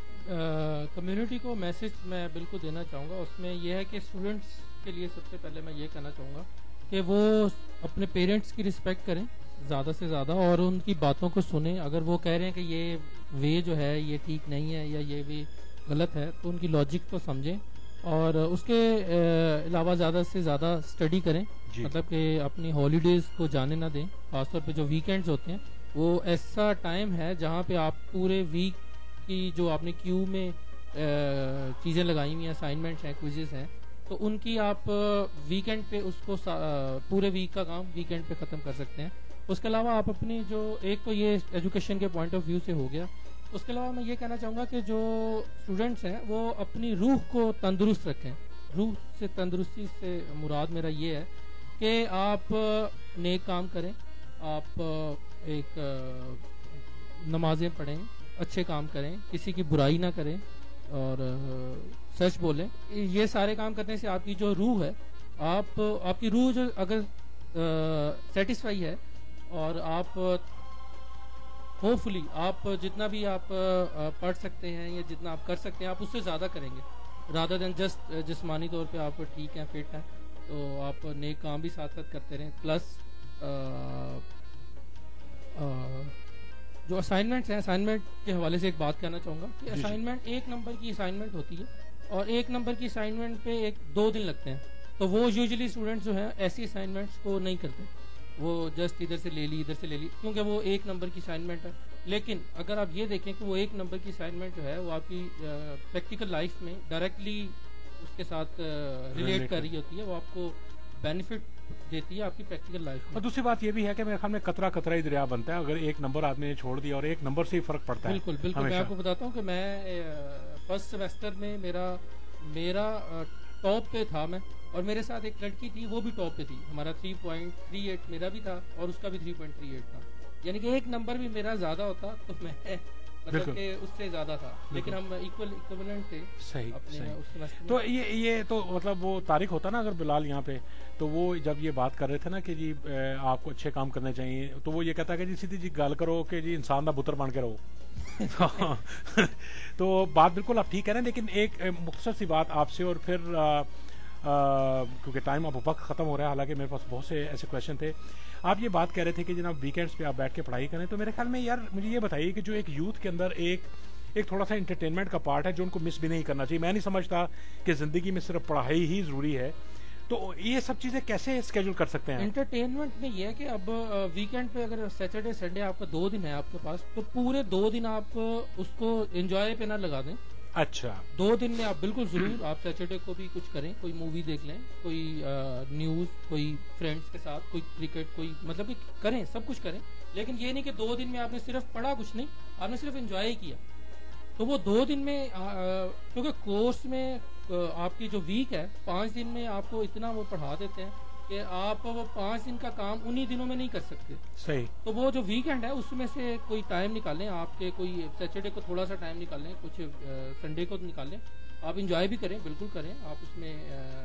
है। कम्युनिटी को मैसेज मैं बिल्कुल देना चाहूँगा, उसमें यह है कि स्टूडेंट्स के लिए सबसे पहले मैं ये कहना चाहूँगा कि वो अपने पेरेंट्स की रिस्पेक्ट करें ज़्यादा से ज़्यादा और उनकी बातों को सुने। अगर वो कह रहे हैं कि ये वे जो है ये ठीक नहीं है या ये वे गलत है तो उनकी लॉजिक को समझें और उसके अलावा ज़्यादा से ज़्यादा स्टडी करें। मतलब कि अपनी हॉलीडेज को जाने ना दें। खासतौर पे जो वीकेंड्स होते हैं वो ऐसा टाइम है जहाँ पे आप पूरे वीक की जो आपने क्यू में चीज़ें लगाई हुई हैं, असाइनमेंट्स हैं, क्विजेस हैं, तो उनकी आप वीकेंड पे उसको पूरे वीक का काम वीकेंड पे ख़त्म कर सकते हैं। उसके अलावा आप अपनी जो एक तो ये एजुकेशन के पॉइंट ऑफ व्यू से हो गया, उसके अलावा मैं ये कहना चाहूँगा कि जो स्टूडेंट्स हैं वो अपनी रूह को तंदुरुस्त रखें। रूह से तंदुरुस्ती से मुराद मेरा ये है कि आप नेक काम करें, आप एक नमाजें पढ़ें, अच्छे काम करें, किसी की बुराई ना करें और सच बोलें। ये सारे काम करने से आपकी जो रूह है, आपकी रूह जो अगर सेटिस्फाई है और आप होपफुली आप जितना भी आप पढ़ सकते हैं या जितना आप कर सकते हैं आप उससे ज़्यादा करेंगे रादर देन जस्ट जिस्मानी तौर पे आप ठीक हैं, फिट हैं, तो आप नेक काम भी साथ साथ करते रहें। प्लस जो असाइनमेंट्स हैं, असाइनमेंट के हवाले से एक बात कहना चाहूँगा कि असाइनमेंट 1 नंबर की असाइनमेंट होती है और 1 नंबर की असाइनमेंट पे 1-2 दिन लगते हैं, तो वो यूजुअली स्टूडेंट्स जो हैं ऐसी असाइनमेंट्स को नहीं करते, वो जस्ट इधर से ले ली इधर से ले ली, क्योंकि वो 1 नंबर की असाइनमेंट है। लेकिन अगर आप ये देखें कि वो 1 नंबर की असाइनमेंट जो है वो आपकी प्रैक्टिकल लाइफ में डायरेक्टली उसके साथ रिलेट कर रही होती है, वो आपको बेनिफिट देती है आपकी प्रैक्टिकल लाइफ में। और दूसरी बात ये भी है कि मेरे ख्याल में कतरा कतरा ही दरिया बनता है, अगर 1 नंबर आदमी ने छोड़ दिया और 1 नंबर से ही फर्क पड़ता है। बिल्कुल बिल्कुल, मैं आपको बताता हूँ कि मैं फर्स्ट सेमेस्टर में मेरा टॉप पे था मैं, और मेरे साथ एक लड़की थी वो भी टॉप पे थी, हमारा 3.38 मेरा भी था और उसका भी 3.38 था, यानी कि 1 नंबर भी मेरा ज्यादा होता तो मैं मतलब कि उससे ज्यादा था, लेकिन हम इक्विवेलेंट थे। सही, अपने सही। उस सेमेस्टर तो ये तो मतलब वो तारिक होता ना अगर बिलाल यहाँ पे, तो वो जब ये बात कर रहे थे ना कि जी आपको अच्छे काम करने चाहिए, तो वो ये कहता है कि जी सीधी जी गाल करो कि जी इंसान का पुत्र बन के रहो। तो बात बिल्कुल आप ठीक कह रहे हैं, लेकिन एक मुख्तसर सी बात आपसे और फिर क्योंकि टाइम अब वक्त खत्म हो रहा है, हालांकि मेरे पास बहुत से ऐसे क्वेश्चन थे। आप ये बात कह रहे थे कि जनाब वीकेंड्स पे आप बैठ के पढ़ाई करें, तो मेरे ख्याल में यार मुझे ये बताइए कि जो एक यूथ के अंदर एक थोड़ा सा एंटरटेनमेंट का पार्ट है जो उनको मिस भी नहीं करना चाहिए। मैं नहीं समझता कि जिंदगी में सिर्फ पढ़ाई ही जरूरी है, तो ये सब चीजें कैसे स्केड्यूल कर सकते हैं? एंटरटेनमेंट में ये है कि अब वीकेंड पे अगर सैटरडे संडे आपका 2 दिन है आपके पास, तो पूरे 2 दिन आप उसको एंजॉय पे ना लगा दें। अच्छा, 2 दिन में आप बिल्कुल जरूर आप सैटरडे को भी कुछ करें, कोई मूवी देख लें, कोई न्यूज, कोई फ्रेंड्स के साथ, कोई क्रिकेट, कोई मतलब कि करें, सब कुछ करें, लेकिन ये नहीं कि 2 दिन में आपने सिर्फ पढ़ा कुछ नहीं, आपने सिर्फ एंजॉय ही किया। तो वो 2 दिन में क्योंकि कोर्स में आपकी जो वीक है 5 दिन में आपको इतना वो पढ़ा देते हैं कि आप वो 5 दिन का काम उन्हीं दिनों में नहीं कर सकते। सही। तो वो जो वीकेंड है उसमें से कोई टाइम निकालें, आपके कोई सैटरडे को थोड़ा सा टाइम निकालें, कुछ संडे को निकालें, आप इंजॉय भी करें, बिल्कुल करें, आप उसमें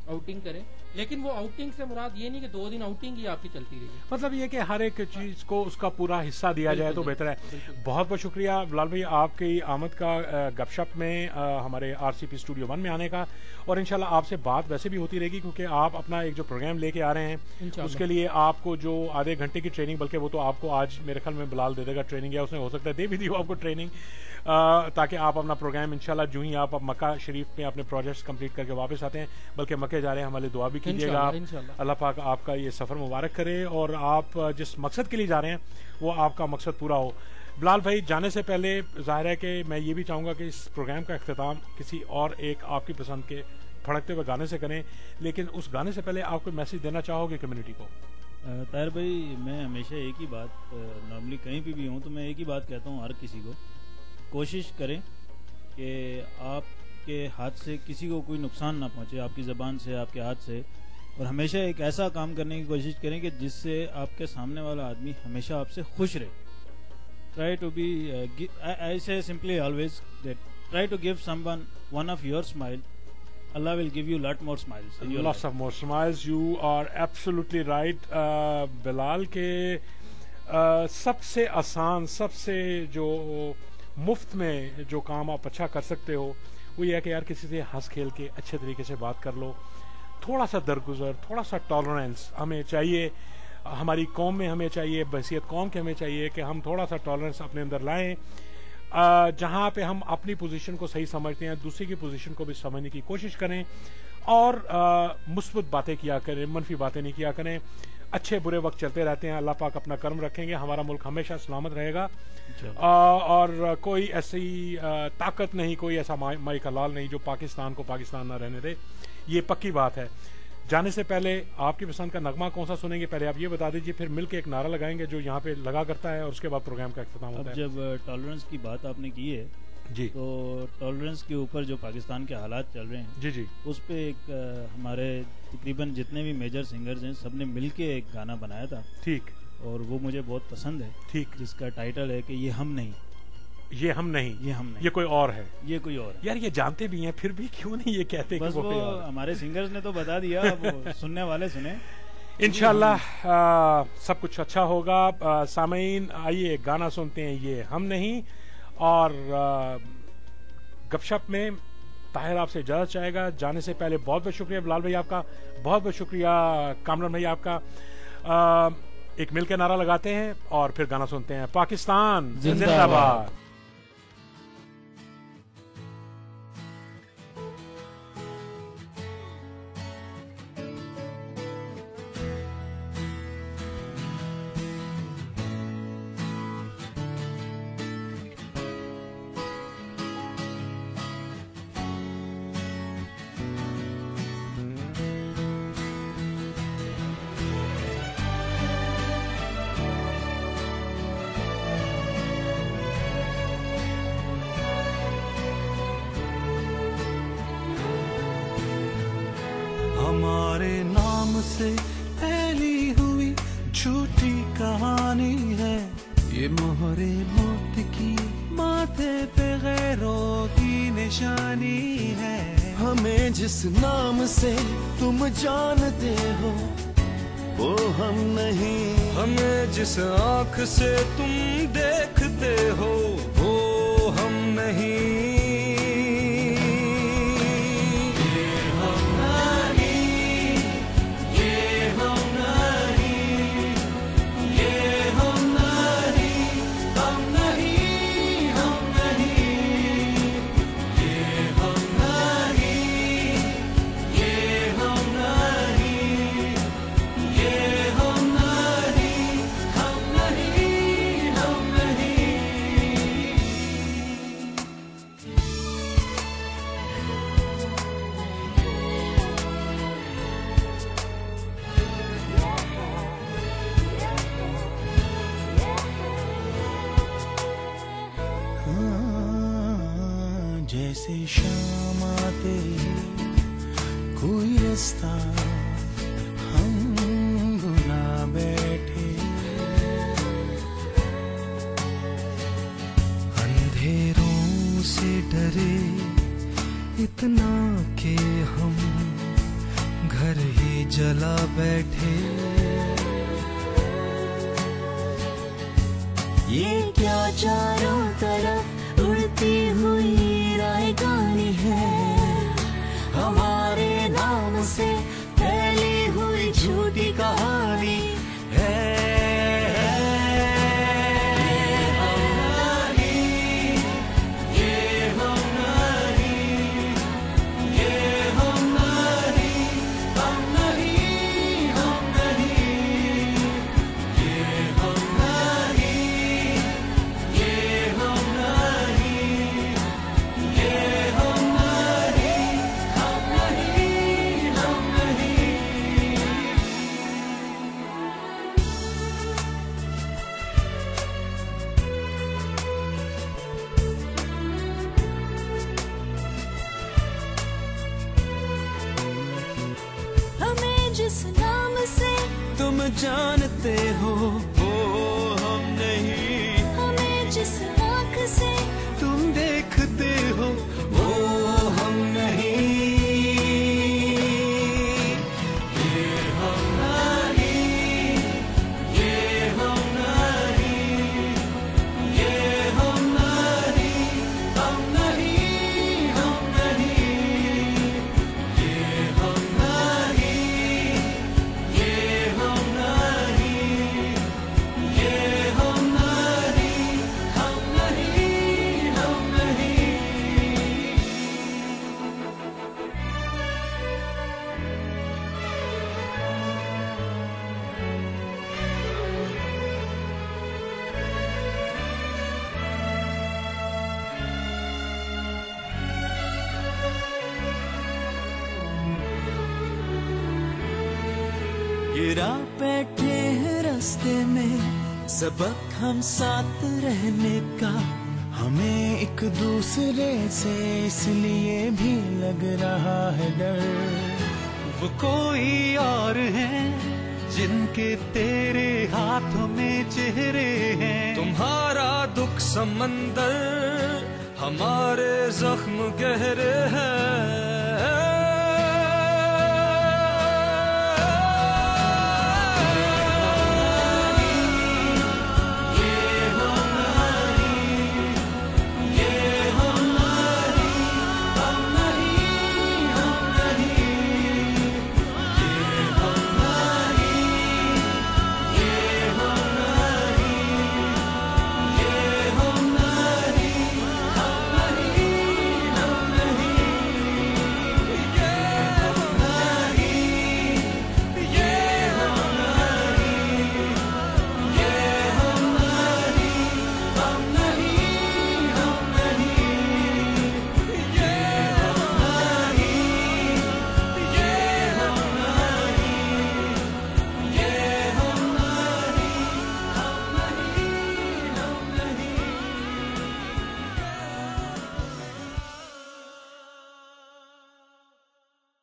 आउटिंग करें, लेकिन वो आउटिंग से मुराद ये नहीं कि 2 दिन आउटिंग ही आपकी चलती रही, मतलब ये कि हर एक चीज को उसका पूरा हिस्सा दिया जाए तो बेहतर है। बहुत बहुत शुक्रिया बिलाल भाई आपकी आमद का गपशप में हमारे RCP स्टूडियो 1 में आने का, और इंशाल्लाह आपसे बात वैसे भी होती रहेगी क्योंकि आप अपना एक जो प्रोग्राम लेके आ रहे हैं उसके लिए आपको जो आधे घंटे की ट्रेनिंग, बल्कि वो तो आपको आज मेरे ख्याल में बिलाल दे देगा ट्रेनिंग, या उसने हो सकता है दे भी दी आपको ट्रेनिंग, ताकि आप अपना प्रोग्राम इंशाल्लाह जो ही आप मक्का शरीफ में अपने प्रोजेक्ट्स कंप्लीट करके वापस आते हैं, बल्कि मक्के जा रहे हैं, हमारे दुआ भी कीजिएगा, अल्लाह पाक आपका ये सफर मुबारक करे और आप जिस मकसद के लिए जा रहे हैं वो आपका मकसद पूरा हो। बिलाल भाई जाने से पहले जाहिर है कि मैं ये भी चाहूंगा कि इस प्रोग्राम का इख्तिताम किसी और एक आपकी पसंद के फड़कते हुए गाने से करें, लेकिन उस गाने से पहले आप कोई मैसेज देना चाहोगे कम्युनिटी को? ताहिर भाई मैं हमेशा एक ही बात, नॉर्मली कहीं भी हूँ तो मैं एक ही बात कहता हूँ हर किसी को, कोशिश करें कि आपके हाथ से किसी को कोई नुकसान ना पहुँचे, आपकी ज़बान से, आपके हाथ से, और हमेशा एक ऐसा काम करने की कोशिश करें कि जिससे आपके सामने वाला आदमी हमेशा आपसे खुश रहे। Try to be, I say simply always that try to give someone one of your smile, Allah will give you lot more smiles. Lots of more smiles. You are absolutely right. Bilal के सबसे आसान, सबसे जो मुफ्त में जो काम आप अच्छा कर सकते हो वो ये है कि यार किसी से हंस खेल के अच्छे तरीके से बात कर लो, थोड़ा सा दरगुजर, थोड़ा सा टॉलरेंस हमें चाहिए, हमारी कौम में हमें चाहिए, बहसियत कौम के हमें चाहिए कि हम थोड़ा सा टॉलरेंस अपने अंदर लाएं, जहां पे हम अपनी पोजीशन को सही समझते हैं दूसरे की पोजीशन को भी समझने की कोशिश करें, और मुस्बत बातें किया करें, मनफी बातें नहीं किया करें। अच्छे बुरे वक्त चलते रहते हैं, अल्लाह पाक अपना कर्म रखेंगे, हमारा मुल्क हमेशा सलामत रहेगा, और कोई ऐसी ताकत नहीं, कोई ऐसा माई का लाल नहीं जो पाकिस्तान को पाकिस्तान ना रहने दे, ये पक्की बात है। जाने से पहले आपकी पसंद का नगमा कौन सा सुनेंगे पहले आप ये बता दीजिए, फिर मिलके एक नारा लगाएंगे जो यहाँ पे लगा करता है, और उसके बाद प्रोग्राम का इख्तिताम होता है। जब टॉलरेंस की बात आपने की है जी, तो टॉलरेंस के ऊपर जो पाकिस्तान के हालात चल रहे हैं जी जी, उस पे एक हमारे तकरीबन जितने भी मेजर सिंगर्स हैं सबने मिलके एक गाना बनाया था, ठीक, और वो मुझे बहुत पसंद है, ठीक, जिसका टाइटल है कि ये हम नहीं, ये हम नहीं, ये हम नहीं, ये कोई और है, ये कोई और है। यार ये जानते भी हैं फिर भी क्यों नहीं ये कहते बस कि वो हमारे सिंगर्स ने तो बता दिया, वो सुनने वाले सुने। इंशाल्लाह सब कुछ अच्छा होगा। सामीन आइए गाना सुनते हैं, ये हम नहीं, और गपशप में ताहिर आपसे इजाजत चाहेगा। जाने से पहले बहुत बहुत शुक्रिया बिलाल भाई आपका, बहुत बहुत शुक्रिया कामरान भाई आपका। एक मिलकर नारा लगाते हैं और फिर गाना सुनते हैं। पाकिस्तान जिंदाबाद। हमारे नाम से फैली हुई झूठी कहानी है, ये मोहरे मौत की माथे पे गैरों की निशानी है। हमें जिस नाम से तुम जानते हो वो हम नहीं, हमें जिस आँख से तुम देखते हो वो हम नहीं। जैसे शाम आते कोई रास्ता हम भुला बैठे, अंधेरों से डरे इतना के हम जला बैठे। ये क्या चारों तरफ उड़ती हुई रायगानी है, हमारे नाम से फैली हुई झूठी कहानी है। जिस नाम से तुम जानते हो वो हम नहीं, हमें जिस आँख से तुम देखते हो वो हम नहीं। ये हम नहीं, ये हम नहीं, ये हम नहीं, हम नहीं, हम नहीं, ये हम नहीं, गिरा बैठे हैं रास्ते में सबक हम साथ रहने का, हमें एक दूसरे से इसलिए भी लग रहा है डर। वो कोई और हैं जिनके तेरे हाथों में चेहरे हैं, तुम्हारा दुख समंदर हमारे जख्म गहरे हैं।